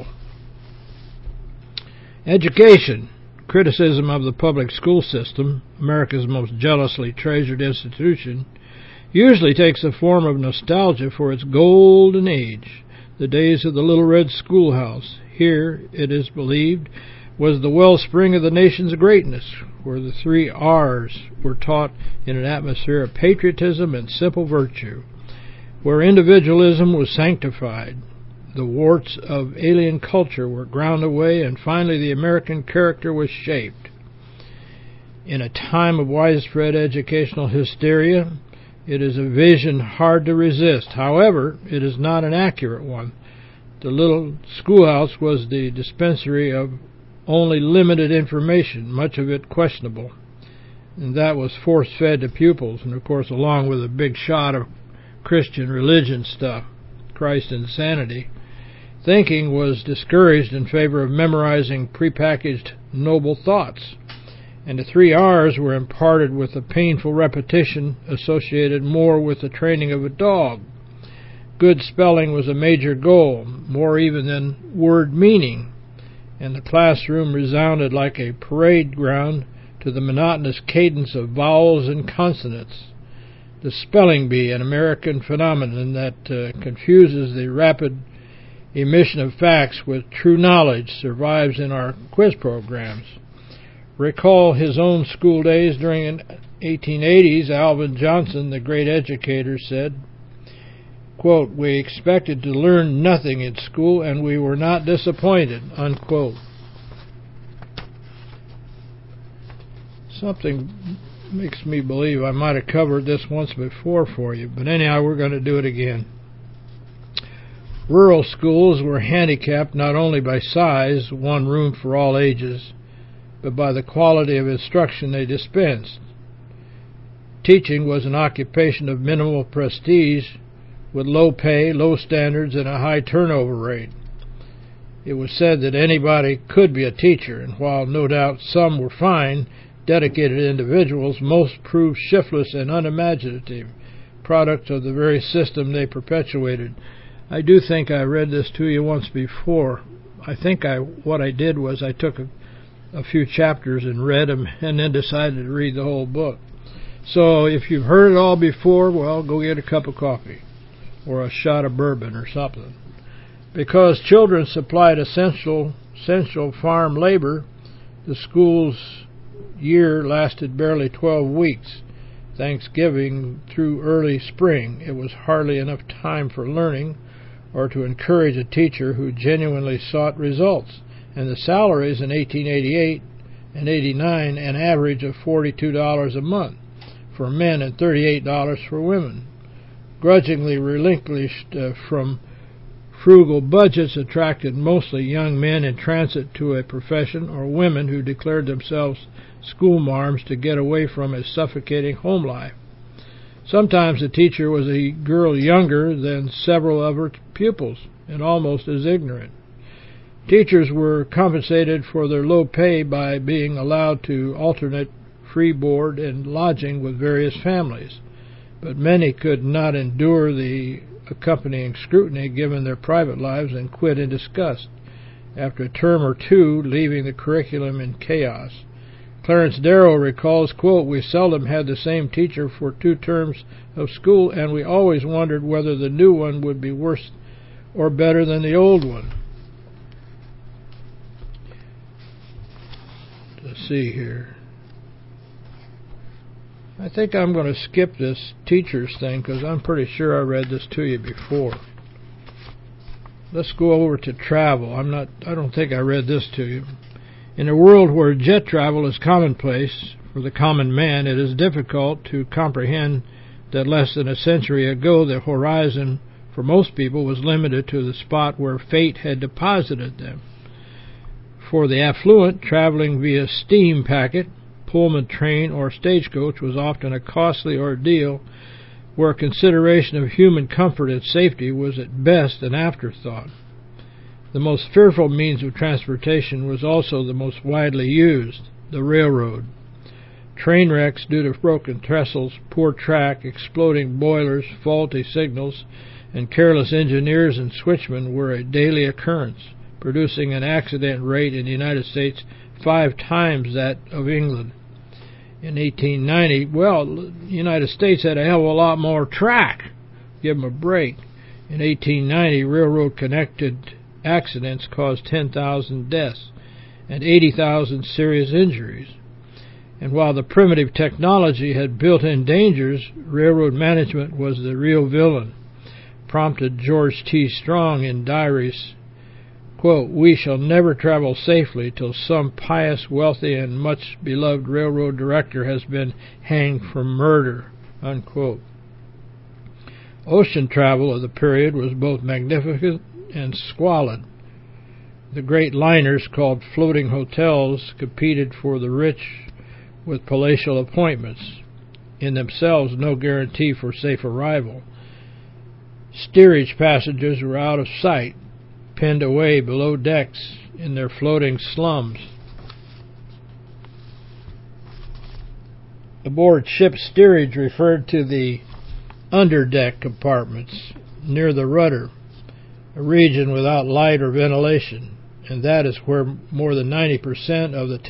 Speaker 1: Education. Criticism of the public school system, America's most jealously treasured institution, usually takes the form of nostalgia for its golden age, the days of the Little Red Schoolhouse. Here, it is believed, was the wellspring of the nation's greatness, where the 3 R's were taught in an atmosphere of patriotism and simple virtue, where individualism was sanctified, the warts of alien culture were ground away, and finally the American character was shaped. In a time of widespread educational hysteria, it is a vision hard to resist. However, it is not an accurate one. The little schoolhouse was the dispensary of only limited information, much of it questionable, and that was force-fed to pupils, and of course along with a big shot of Christian religion stuff, Christ insanity. Thinking was discouraged in favor of memorizing prepackaged noble thoughts, and the 3 R's were imparted with a painful repetition associated more with the training of a dog. Good spelling was a major goal, more even than word meaning, and the classroom resounded like a parade ground to the monotonous cadence of vowels and consonants. The spelling bee, an American phenomenon that confuses the rapid emission of facts with true knowledge, survives in our quiz programs. Recall his own school days during the 1880s. Alvin Johnson, the great educator, said, quote, "We expected to learn nothing in school, and we were not disappointed," unquote. Something makes me believe I might have covered this once before for you, but anyhow, we're going to do it again. Rural schools were handicapped not only by size, one room for all ages, but by the quality of instruction they dispensed. Teaching was an occupation of minimal prestige, with low pay, low standards, and a high turnover rate. It was said that anybody could be a teacher, and while no doubt some were fine, dedicated individuals, most proved shiftless and unimaginative, products of the very system they perpetuated. I do think I read this to you once before. I think what I did was I took a few chapters and read them and then decided to read the whole book. So if you've heard it all before, well, go get a cup of coffee or a shot of bourbon or something. Because children supplied essential farm labor, the school's year lasted barely 12 weeks, Thanksgiving through early spring. It was hardly enough time for learning or to encourage a teacher who genuinely sought results, and the salaries in 1888 and 89 an average of $42 a month for men and $38 for women. Grudgingly relinquished from frugal budgets attracted mostly young men in transit to a profession or women who declared themselves schoolmarms to get away from a suffocating home life. Sometimes the teacher was a girl younger than several of her pupils and almost as ignorant. Teachers were compensated for their low pay by being allowed to alternate free board and lodging with various families, but many could not endure the accompanying scrutiny given their private lives and quit in disgust, after a term or two, leaving the curriculum in chaos. Clarence Darrow recalls, quote, "We seldom had the same teacher for 2 terms of school, and we always wondered whether the new one would be worse or better than the old one." Let's see here. I think I'm going to skip this teachers thing because I'm pretty sure I read this to you before. Let's go over to travel. I don't think I read this to you. In a world where jet travel is commonplace for the common man, it is difficult to comprehend that less than a century ago the horizon for most people was limited to the spot where fate had deposited them. For the affluent, traveling via steam packet, Pullman train, or stagecoach was often a costly ordeal where consideration of human comfort and safety was at best an afterthought. The most fearful means of transportation was also the most widely used, the railroad. Train wrecks due to broken trestles, poor track, exploding boilers, faulty signals, and careless engineers and switchmen were a daily occurrence, producing an accident rate in the United States 5 times that of England. In 1890, the United States had a hell of a lot more track. Give them a break. In 1890, railroad-connected accidents caused 10,000 deaths and 80,000 serious injuries. And while the primitive technology had built-in dangers, railroad management was the real villain. Prompted George T. Strong in diaries, quote, "We shall never travel safely till some pious, wealthy, and much beloved railroad director has been hanged for murder," unquote. Ocean travel of the period was both magnificent and squalid. The great liners, called floating hotels, competed for the rich with palatial appointments, in themselves no guarantee for safe arrival. Steerage passengers were out of sight, pinned away below decks in their floating slums. Aboard ship's steerage referred to the underdeck compartments near the rudder, a region without light or ventilation, and that is where more than 90% of the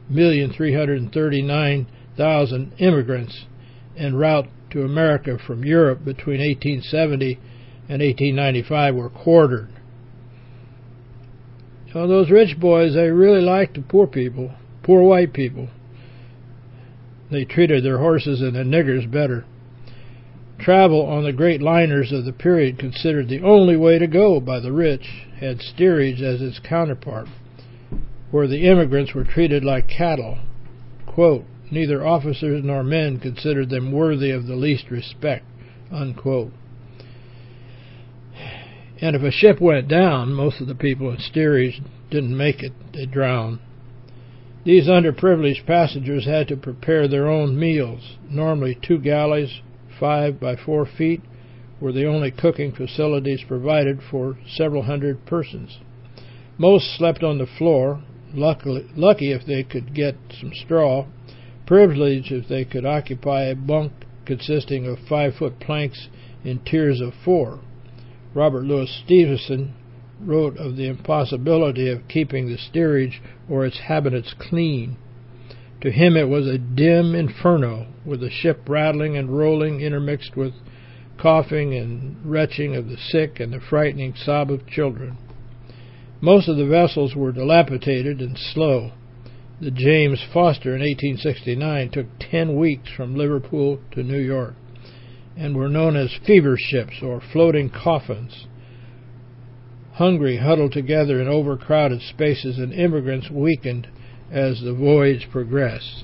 Speaker 1: 10,339,000 immigrants en route to America from Europe between 1870 and 1895 were quartered. So those rich boys, they really liked the poor people, poor white people. They treated their horses and the niggers better. Travel on the great liners of the period, considered the only way to go by the rich, had steerage as its counterpart, where the immigrants were treated like cattle. Quote, "Neither officers nor men considered them worthy of the least respect," unquote. And if a ship went down, most of the people in steerage didn't make it. They drowned. These underprivileged passengers had to prepare their own meals. Normally 2 galleys, 5 by 4 feet, were the only cooking facilities provided for several hundred persons. Most slept on the floor, lucky if they could get some straw, privileged if they could occupy a bunk consisting of 5-foot planks in tiers of 4. Robert Louis Stevenson wrote of the impossibility of keeping the steerage or its habitants clean. To him it was a dim inferno, with the ship rattling and rolling, intermixed with coughing and retching of the sick and the frightening sob of children. Most of the vessels were dilapidated and slow. The James Foster in 1869 took 10 weeks from Liverpool to New York, and were known as fever ships or floating coffins. Hungry, huddled together in overcrowded spaces, and immigrants weakened as the voyage progressed.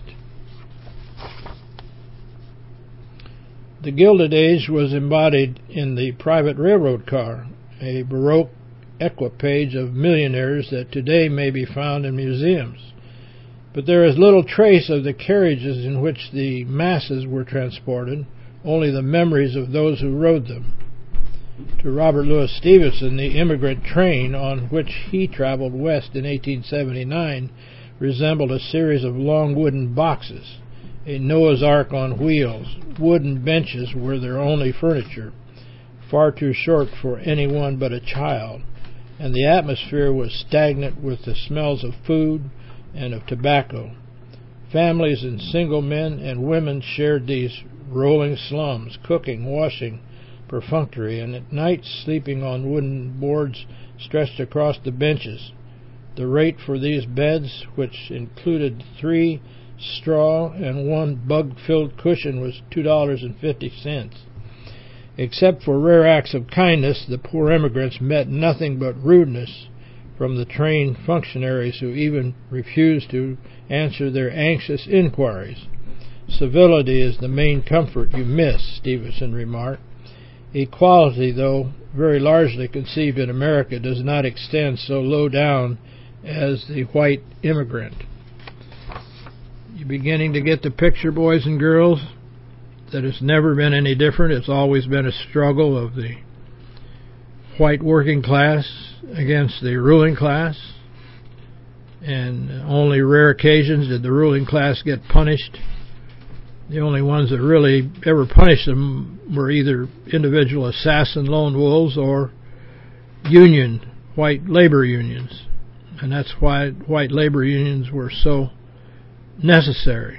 Speaker 1: The Gilded Age was embodied in the private railroad car, a Baroque equipage of millionaires that today may be found in museums. But there is little trace of the carriages in which the masses were transported, only the memories of those who rode them. To Robert Louis Stevenson, the immigrant train on which he traveled west in 1879 resembled a series of long wooden boxes, a Noah's Ark on wheels. Wooden benches were their only furniture, far too short for anyone but a child, and the atmosphere was stagnant with the smells of food and of tobacco. Families and single men and women shared these rolling slums, cooking, washing, perfunctory, and at night sleeping on wooden boards stretched across the benches. The rate for these beds, which included 3 straw, and one bug-filled cushion was $2.50. Except for rare acts of kindness, the poor immigrants met nothing but rudeness from the trained functionaries, who even refused to answer their anxious inquiries. Civility is the main comfort you miss, Stevenson remarked. Equality, though very largely conceived in America, does not extend so low down as the white immigrant. You beginning to get the picture, boys and girls, that it's never been any different? It's always been a struggle of the white working class against the ruling class, and only rare occasions did the ruling class get punished. The only ones that really ever punished them were either individual assassin lone wolves or white labor unions. And that's why white labor unions were so necessary.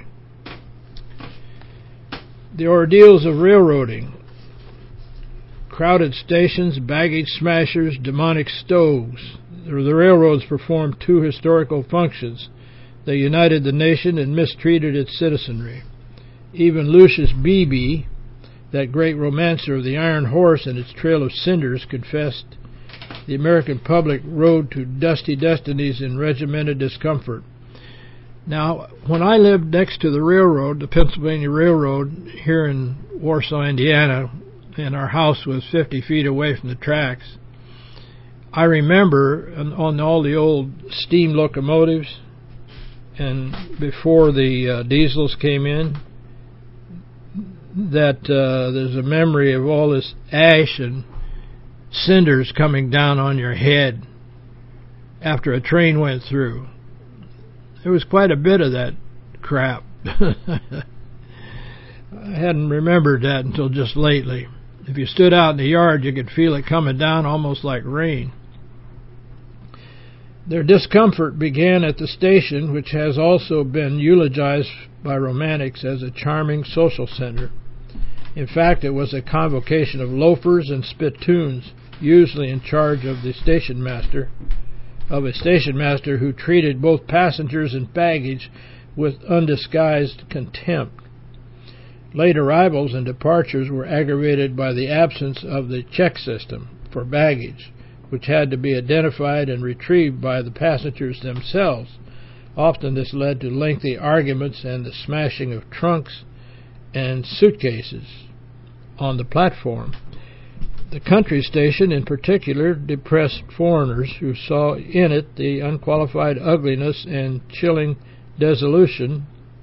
Speaker 1: The ordeals of railroading. Crowded stations, baggage smashers, demonic stoves. The railroads performed two historical functions. They united the nation and mistreated its citizenry. Even Lucius Beebe, that great romancer of the Iron Horse and its trail of cinders, confessed the American public rode to dusty destinies in regimented discomfort. Now, when I lived next to the railroad, the Pennsylvania Railroad, here in Warsaw, Indiana, and our house was 50 feet away from the tracks, I remember on all the old steam locomotives, and before the diesels came in, that there's a memory of all this ash and cinders coming down on your head after a train went through. There was quite a bit of that crap. I hadn't remembered that until just lately. If you stood out in the yard, you could feel it coming down almost like rain. Their discomfort began at the station, which has also been eulogized by romantics as a charming social center. In fact, it was a convocation of loafers and spittoons, usually in charge of a station master who treated both passengers and baggage with undisguised contempt. Late arrivals and departures were aggravated by the absence of the check system for baggage, which had to be identified and retrieved by the passengers themselves. Often this led to lengthy arguments and the smashing of trunks and suitcases on the platform. The country station, in particular, depressed foreigners who saw in it the unqualified ugliness and chilling desolation.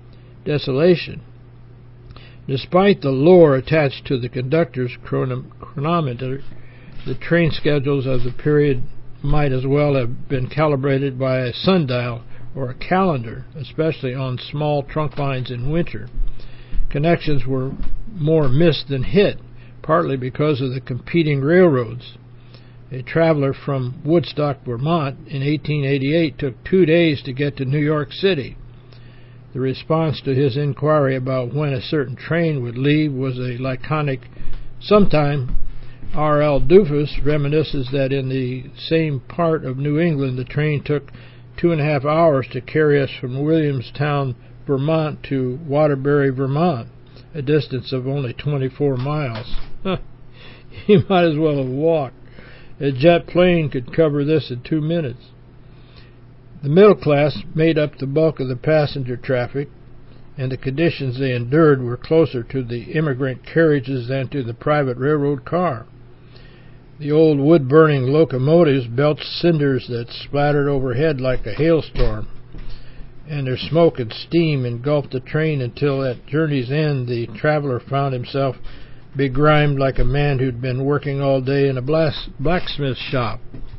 Speaker 1: Despite the lore attached to the conductor's chronometer, the train schedules of the period might as well have been calibrated by a sundial or a calendar, especially on small trunk lines in winter. Connections were more missed than hit, partly because of the competing railroads. A traveler from Woodstock, Vermont, in 1888 took 2 days to get to New York City. The response to his inquiry about when a certain train would leave was a laconic sometime. R.L. Doofus reminisces that in the same part of New England the train took 2.5 hours to carry us from Williamstown, Vermont to Waterbury, Vermont, a distance of only 24 miles. You might as well have walked. A jet plane could cover this in 2 minutes. The middle class made up the bulk of the passenger traffic, and the conditions they endured were closer to the immigrant carriages than to the private railroad car. The old wood-burning locomotives belched cinders that splattered overhead like a hailstorm, and their smoke and steam engulfed the train until at journey's end the traveler found himself begrimed like a man who'd been working all day in a blacksmith shop.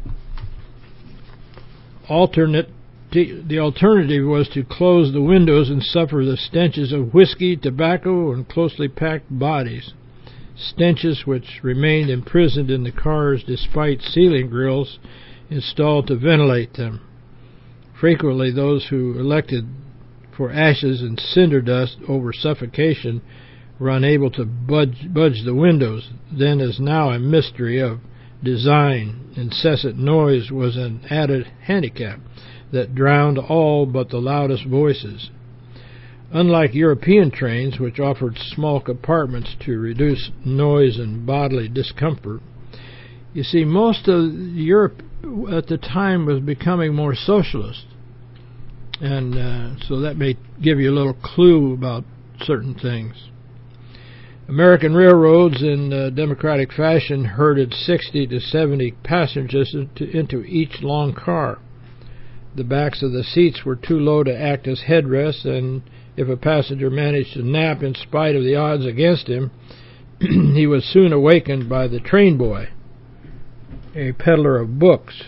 Speaker 1: The alternative was to close the windows and suffer the stenches of whiskey, tobacco, and closely packed bodies, stenches which remained imprisoned in the cars despite ceiling grills installed to ventilate them. Frequently those who elected for ashes and cinder dust over suffocation were unable to budge the windows. Then, as now, a mystery of design. Incessant noise was an added handicap that drowned all but the loudest voices. Unlike European trains, which offered small compartments to reduce noise and bodily discomfort, you see, most of Europe at the time was becoming more socialist. And so that may give you a little clue about certain things. American railroads, in democratic fashion, herded 60 to 70 passengers into each long car. The backs of the seats were too low to act as headrests, and if a passenger managed to nap in spite of the odds against him, he was soon awakened by the train boy, a peddler of books.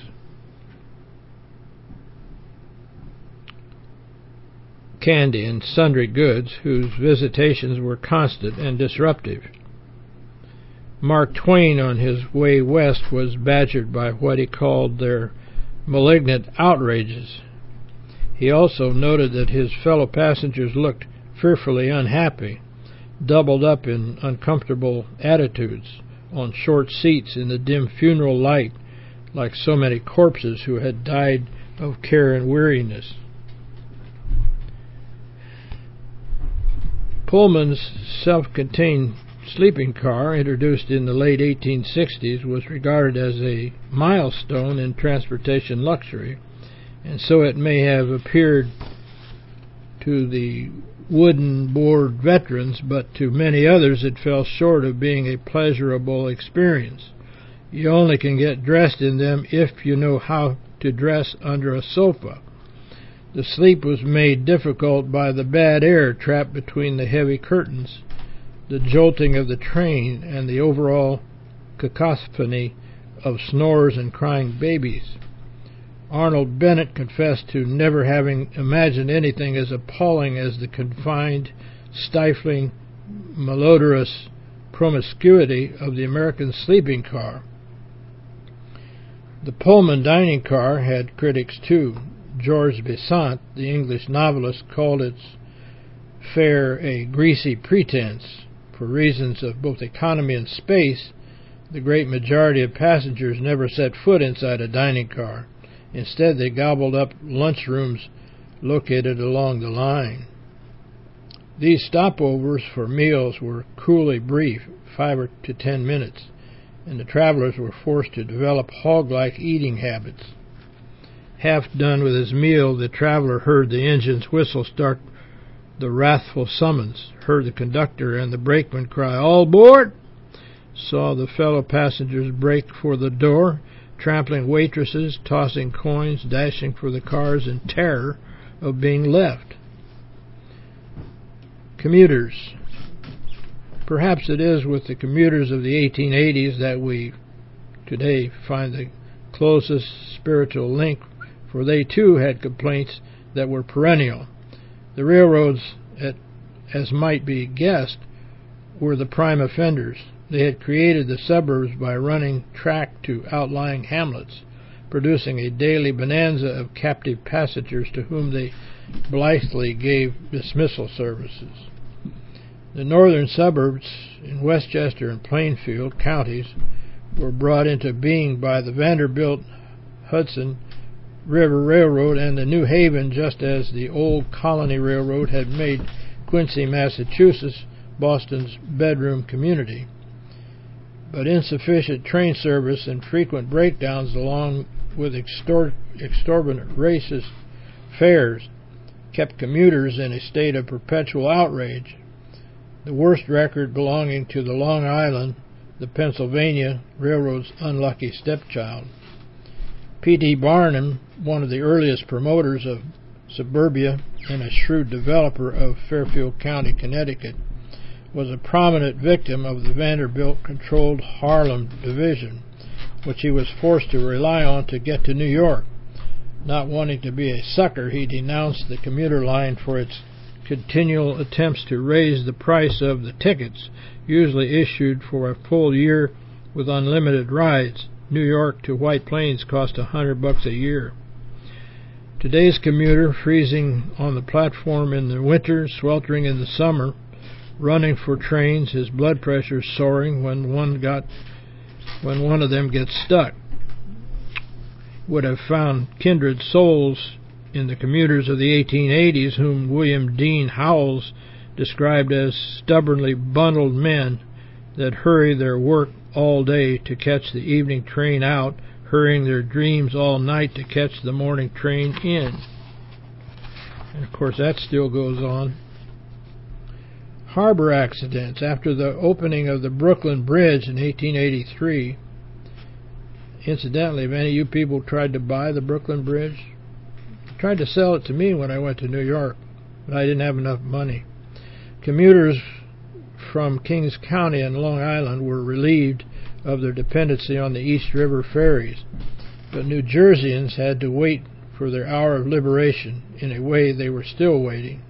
Speaker 1: Candy and sundry goods, whose visitations were constant and disruptive. Mark Twain, on his way west, was badgered by what he called their malignant outrages. He also noted that his fellow passengers looked fearfully unhappy, doubled up in uncomfortable attitudes on short seats in the dim funeral light, like so many corpses who had died of care and weariness. Pullman's self-contained sleeping car, introduced in the late 1860s, was regarded as a milestone in transportation luxury, and so it may have appeared to the wooden-board veterans, but to many others it fell short of being a pleasurable experience. You only can get dressed in them if you know how to dress under a sofa. The sleep was made difficult by the bad air trapped between the heavy curtains, the jolting of the train, and the overall cacophony of snores and crying babies. Arnold Bennett confessed to never having imagined anything as appalling as the confined, stifling, malodorous promiscuity of the American sleeping car. The Pullman dining car had critics too. George Besant, the English novelist, called its fare a greasy pretense. For reasons of both economy and space, the great majority of passengers never set foot inside a dining car. Instead, they gobbled up lunchrooms located along the line. These stopovers for meals were cruelly brief, 5 to 10 minutes, and the travelers were forced to develop hog-like eating habits. Half done with his meal, the traveler heard the engine's whistle start the wrathful summons, heard the conductor and the brakeman cry, "All aboard!" saw the fellow passengers break for the door, trampling waitresses, tossing coins, dashing for the cars in terror of being left. Commuters. Perhaps it is with the commuters of the 1880s that we today find the closest spiritual link, for they too had complaints that were perennial. The railroads, as might be guessed, were the prime offenders. They had created the suburbs by running track to outlying hamlets, producing a daily bonanza of captive passengers to whom they blithely gave dismissal services. The northern suburbs in Westchester and Plainfield counties were brought into being by the Vanderbilt Hudson River Railroad and the New Haven, just as the old Colony Railroad had made Quincy, Massachusetts, Boston's bedroom community. But insufficient train service and frequent breakdowns, along with exorbitant racist fares, kept commuters in a state of perpetual outrage. The worst record belonging to the Long Island, the Pennsylvania Railroad's unlucky stepchild. P.T. Barnum, one of the earliest promoters of suburbia and a shrewd developer of Fairfield County, Connecticut, was a prominent victim of the Vanderbilt-controlled Harlem Division, which he was forced to rely on to get to New York. Not wanting to be a sucker, he denounced the commuter line for its continual attempts to raise the price of the tickets, usually issued for a full year with unlimited rides. New York to White Plains cost $100 a year. Today's commuter, freezing on the platform in the winter, sweltering in the summer, running for trains, his blood pressure soaring when one of them gets stuck, would have found kindred souls in the commuters of the 1880s, whom William Dean Howells described as stubbornly bundled men that hurry their work all day to catch the evening train out, hurrying their dreams all night to catch the morning train in. And of course that still goes on. Harbor accidents. After the opening of the Brooklyn Bridge in 1883, incidentally, if any of you people tried to buy the Brooklyn Bridge, they tried to sell it to me when I went to New York, but I didn't have enough money. Commuters from Kings County and Long Island were relieved of their dependency on the East River ferries, but New Jerseyans had to wait for their hour of liberation. In a way, they were still waiting.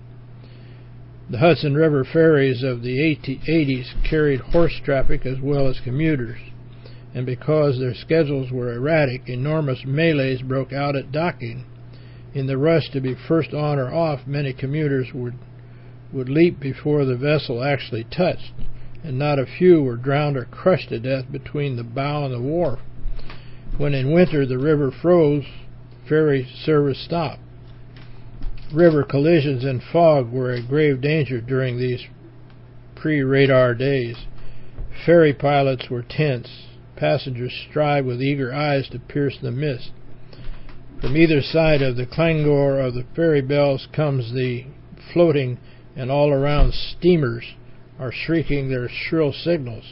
Speaker 1: The Hudson River ferries of the 80s carried horse traffic as well as commuters, and because their schedules were erratic, enormous melees broke out at docking. In the rush to be first on or off, many commuters would leap before the vessel actually touched, and not a few were drowned or crushed to death between the bow and the wharf. When in winter the river froze, ferry service stopped. River collisions and fog were a grave danger during these pre-radar days. Ferry pilots were tense. Passengers strived with eager eyes to pierce the mist. From either side of the clangor of the ferry bells comes the floating, and all around steamers are shrieking their shrill signals.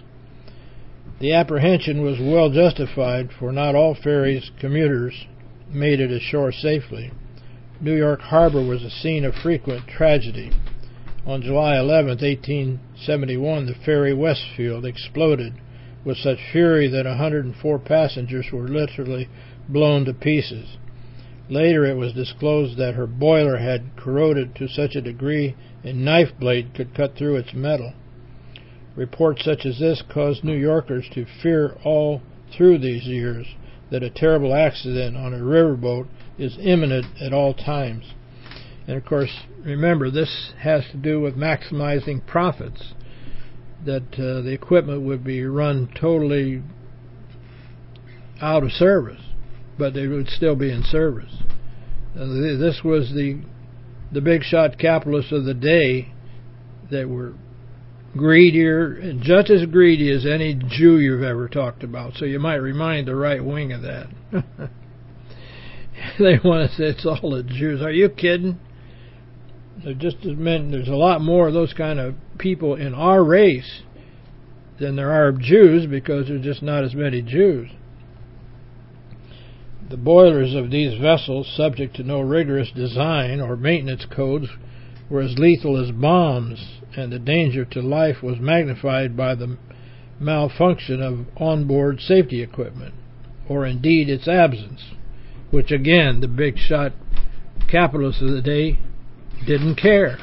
Speaker 1: The apprehension was well justified, for not all ferries commuters made it ashore safely. New York Harbor was a scene of frequent tragedy. On July 11, 1871, the ferry Westfield exploded with such fury that 104 passengers were literally blown to pieces. Later it was disclosed that her boiler had corroded to such a degree a knife blade could cut through its metal. Reports such as this caused New Yorkers to fear all through these years that a terrible accident on a riverboat is imminent at all times. And of course, remember, this has to do with maximizing profits, that the equipment would be run totally out of service, but it would still be in service. This was the big shot capitalists of the day that were greedier, and just as greedy as any Jew you've ever talked about. So you might remind the right wing of that. They want to say it's all the Jews. Are you kidding? There's a lot more of those kind of people in our race than there are of Jews, because there's just not as many Jews. The boilers of these vessels, subject to no rigorous design or maintenance codes, were as lethal as bombs, and the danger to life was magnified by the malfunction of onboard safety equipment, or indeed its absence, which again the big shot capitalists of the day didn't care.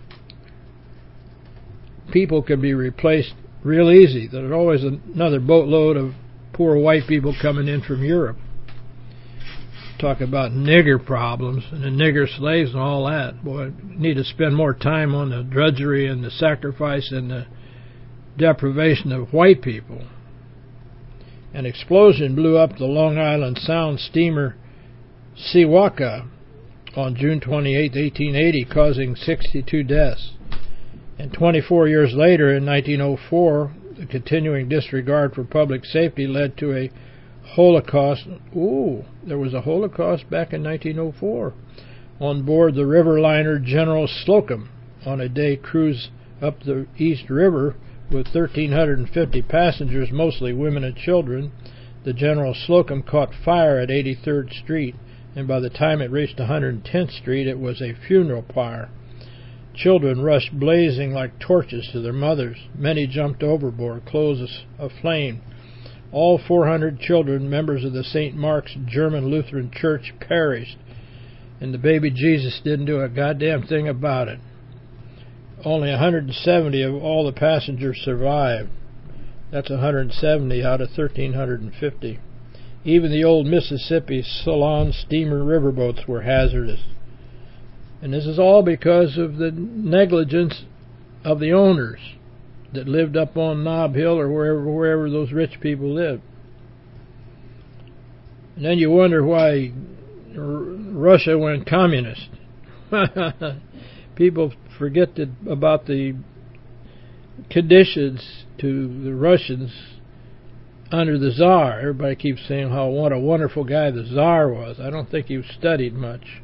Speaker 1: People could be replaced real easy. There's always another boatload of poor white people coming in from Europe. Talk about nigger problems and the nigger slaves and all that. Boy, need to spend more time on the drudgery and the sacrifice and the deprivation of white people. An explosion blew up the Long Island Sound steamer Seawaka on June 28, 1880, causing 62 deaths. And 24 years later, in 1904, the continuing disregard for public safety led to a Holocaust. There was a Holocaust back in 1904 on board the river liner General Slocum on a day cruise up the East River with 1,350 passengers, mostly women and children. The General Slocum caught fire at 83rd Street, and by the time it reached 110th Street, it was a funeral pyre. Children rushed blazing like torches to their mothers. Many jumped overboard, clothes aflame. All 400 children, members of the St. Mark's German Lutheran Church, perished, and the baby Jesus didn't do a goddamn thing about it. Only 170 of all the passengers survived. That's 170 out of 1,350. Even the old Mississippi Salon steamer riverboats were hazardous. And this is all because of the negligence of the owners that lived up on Nob Hill or wherever those rich people lived. And then you wonder why Russia went communist. People forget about the conditions to the Russians under the Tsar. Everybody keeps saying what a wonderful guy the Tsar was. I don't think he studied much.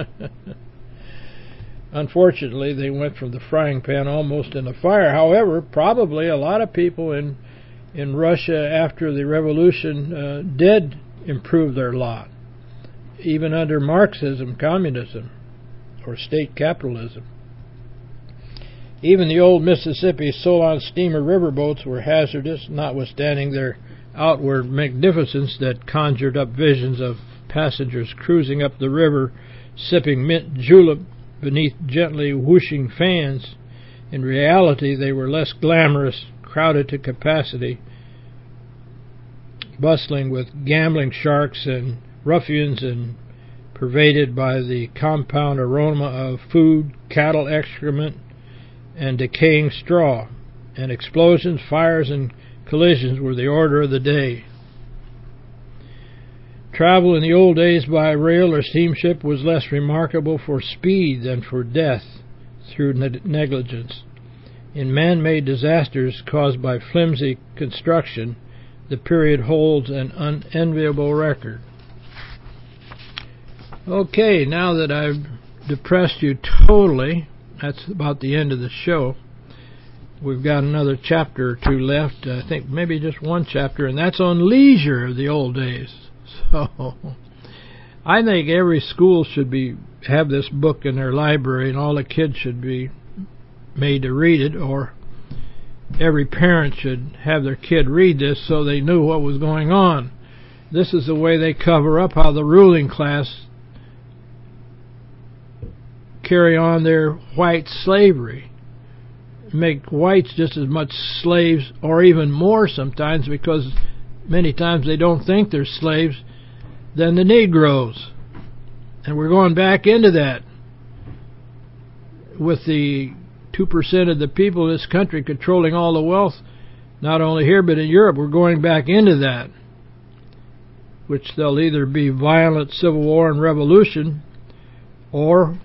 Speaker 1: Unfortunately, they went from the frying pan almost in the fire. However, probably a lot of people in Russia after the revolution did improve their lot, even under Marxism, communism, or state capitalism. Even the old Mississippi Solon steamer riverboats were hazardous, notwithstanding their outward magnificence that conjured up visions of passengers cruising up the river, sipping mint julep beneath gently whooshing fans. In reality, they were less glamorous, crowded to capacity, bustling with gambling sharks and ruffians, and pervaded by the compound aroma of food, cattle excrement, and decaying straw. And explosions, fires, and collisions were the order of the day. Travel in the old days by rail or steamship was less remarkable for speed than for death through negligence. In man-made disasters caused by flimsy construction, the period holds an unenviable record. Okay, now that I've depressed you totally, that's about the end of the show. We've got another chapter or two left. I think maybe just one chapter, and that's on leisure of the old days. So I think every school should have this book in their library, and all the kids should be made to read it, or every parent should have their kid read this so they knew what was going on. This is the way they cover up how the ruling class carry on their white slavery, make whites just as much slaves, or even more sometimes, because many times they don't think they're slaves, than the Negroes. And we're going back into that with the 2% of the people in this country controlling all the wealth, not only here but in Europe. We're going back into that, which there'll either be violent civil war and revolution, or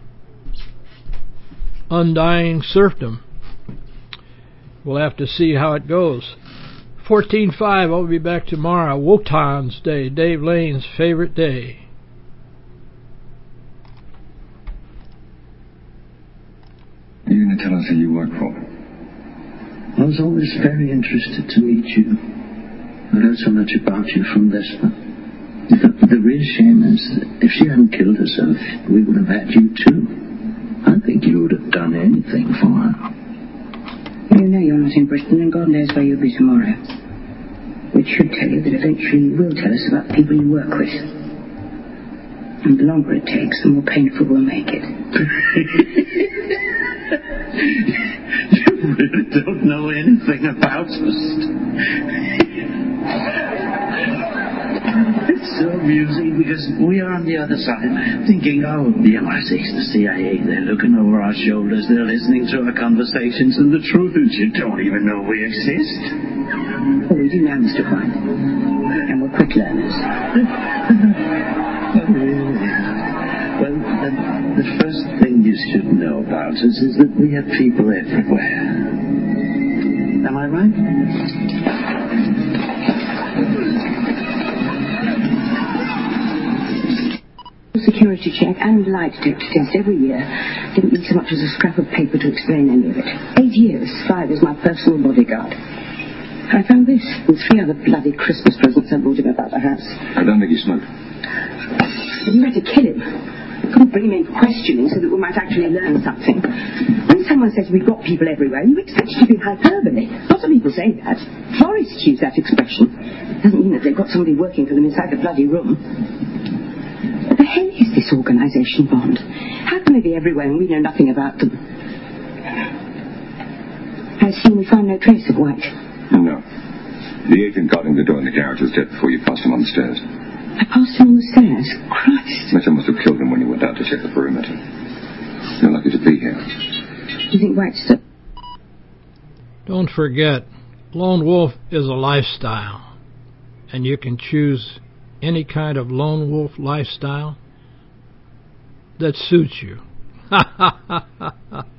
Speaker 1: undying serfdom. We'll have to see how it goes. 14.5, I'll be back tomorrow. Wotan's Day, Dave Lane's favorite day.
Speaker 12: Are you going to tell us who you work for?
Speaker 13: I was always very interested to meet you. I heard so much about you from Vespa. The real shame is that if she hadn't killed herself, we would have had you too. I think you would have done anything for her.
Speaker 14: You know you're not in Britain, and God knows where you'll be tomorrow. Which should tell you that eventually you will tell us about the people you work with. And the longer it takes, the more painful we'll make it.
Speaker 13: You really don't know anything about us. It's so amusing because we are on the other side thinking, oh, the MI6, the CIA, they're looking over our shoulders, they're listening to our conversations, and the truth is you don't even know we exist.
Speaker 14: Well, we do now, Mr. White. And we're quick learners.
Speaker 13: Oh, really? Well, the first thing you should know about us is that we have people everywhere. Am I right?
Speaker 14: Security check and lie detector test every year. Didn't need so much as a scrap of paper to explain any of it. 8 years, 5 as my personal bodyguard. I found this and 3 other bloody Christmas presents I brought him about the house.
Speaker 12: I don't think he smoked.
Speaker 14: You had to kill him. Couldn't bring him in for questioning so that we might actually learn something. When someone says we've got people everywhere, you expect it to be hyperbole. Lots of people say that. Florists use that expression. Doesn't mean that they've got somebody working for them inside the bloody room. What the hell is this organisation, Bond? How can they be everywhere and we know nothing about them? I assume we found no trace of White.
Speaker 12: No. The agent got him the door in the garage just before you passed him on the stairs.
Speaker 14: I passed him on the stairs? Christ.
Speaker 12: Mitchell must have killed him when you went out to check the perimeter. You're lucky to be here.
Speaker 14: You think White's still...
Speaker 1: Don't forget, Lone Wolf is a lifestyle, and you can choose any kind of Lone Wolf lifestyle that suits you. Ha ha ha ha ha.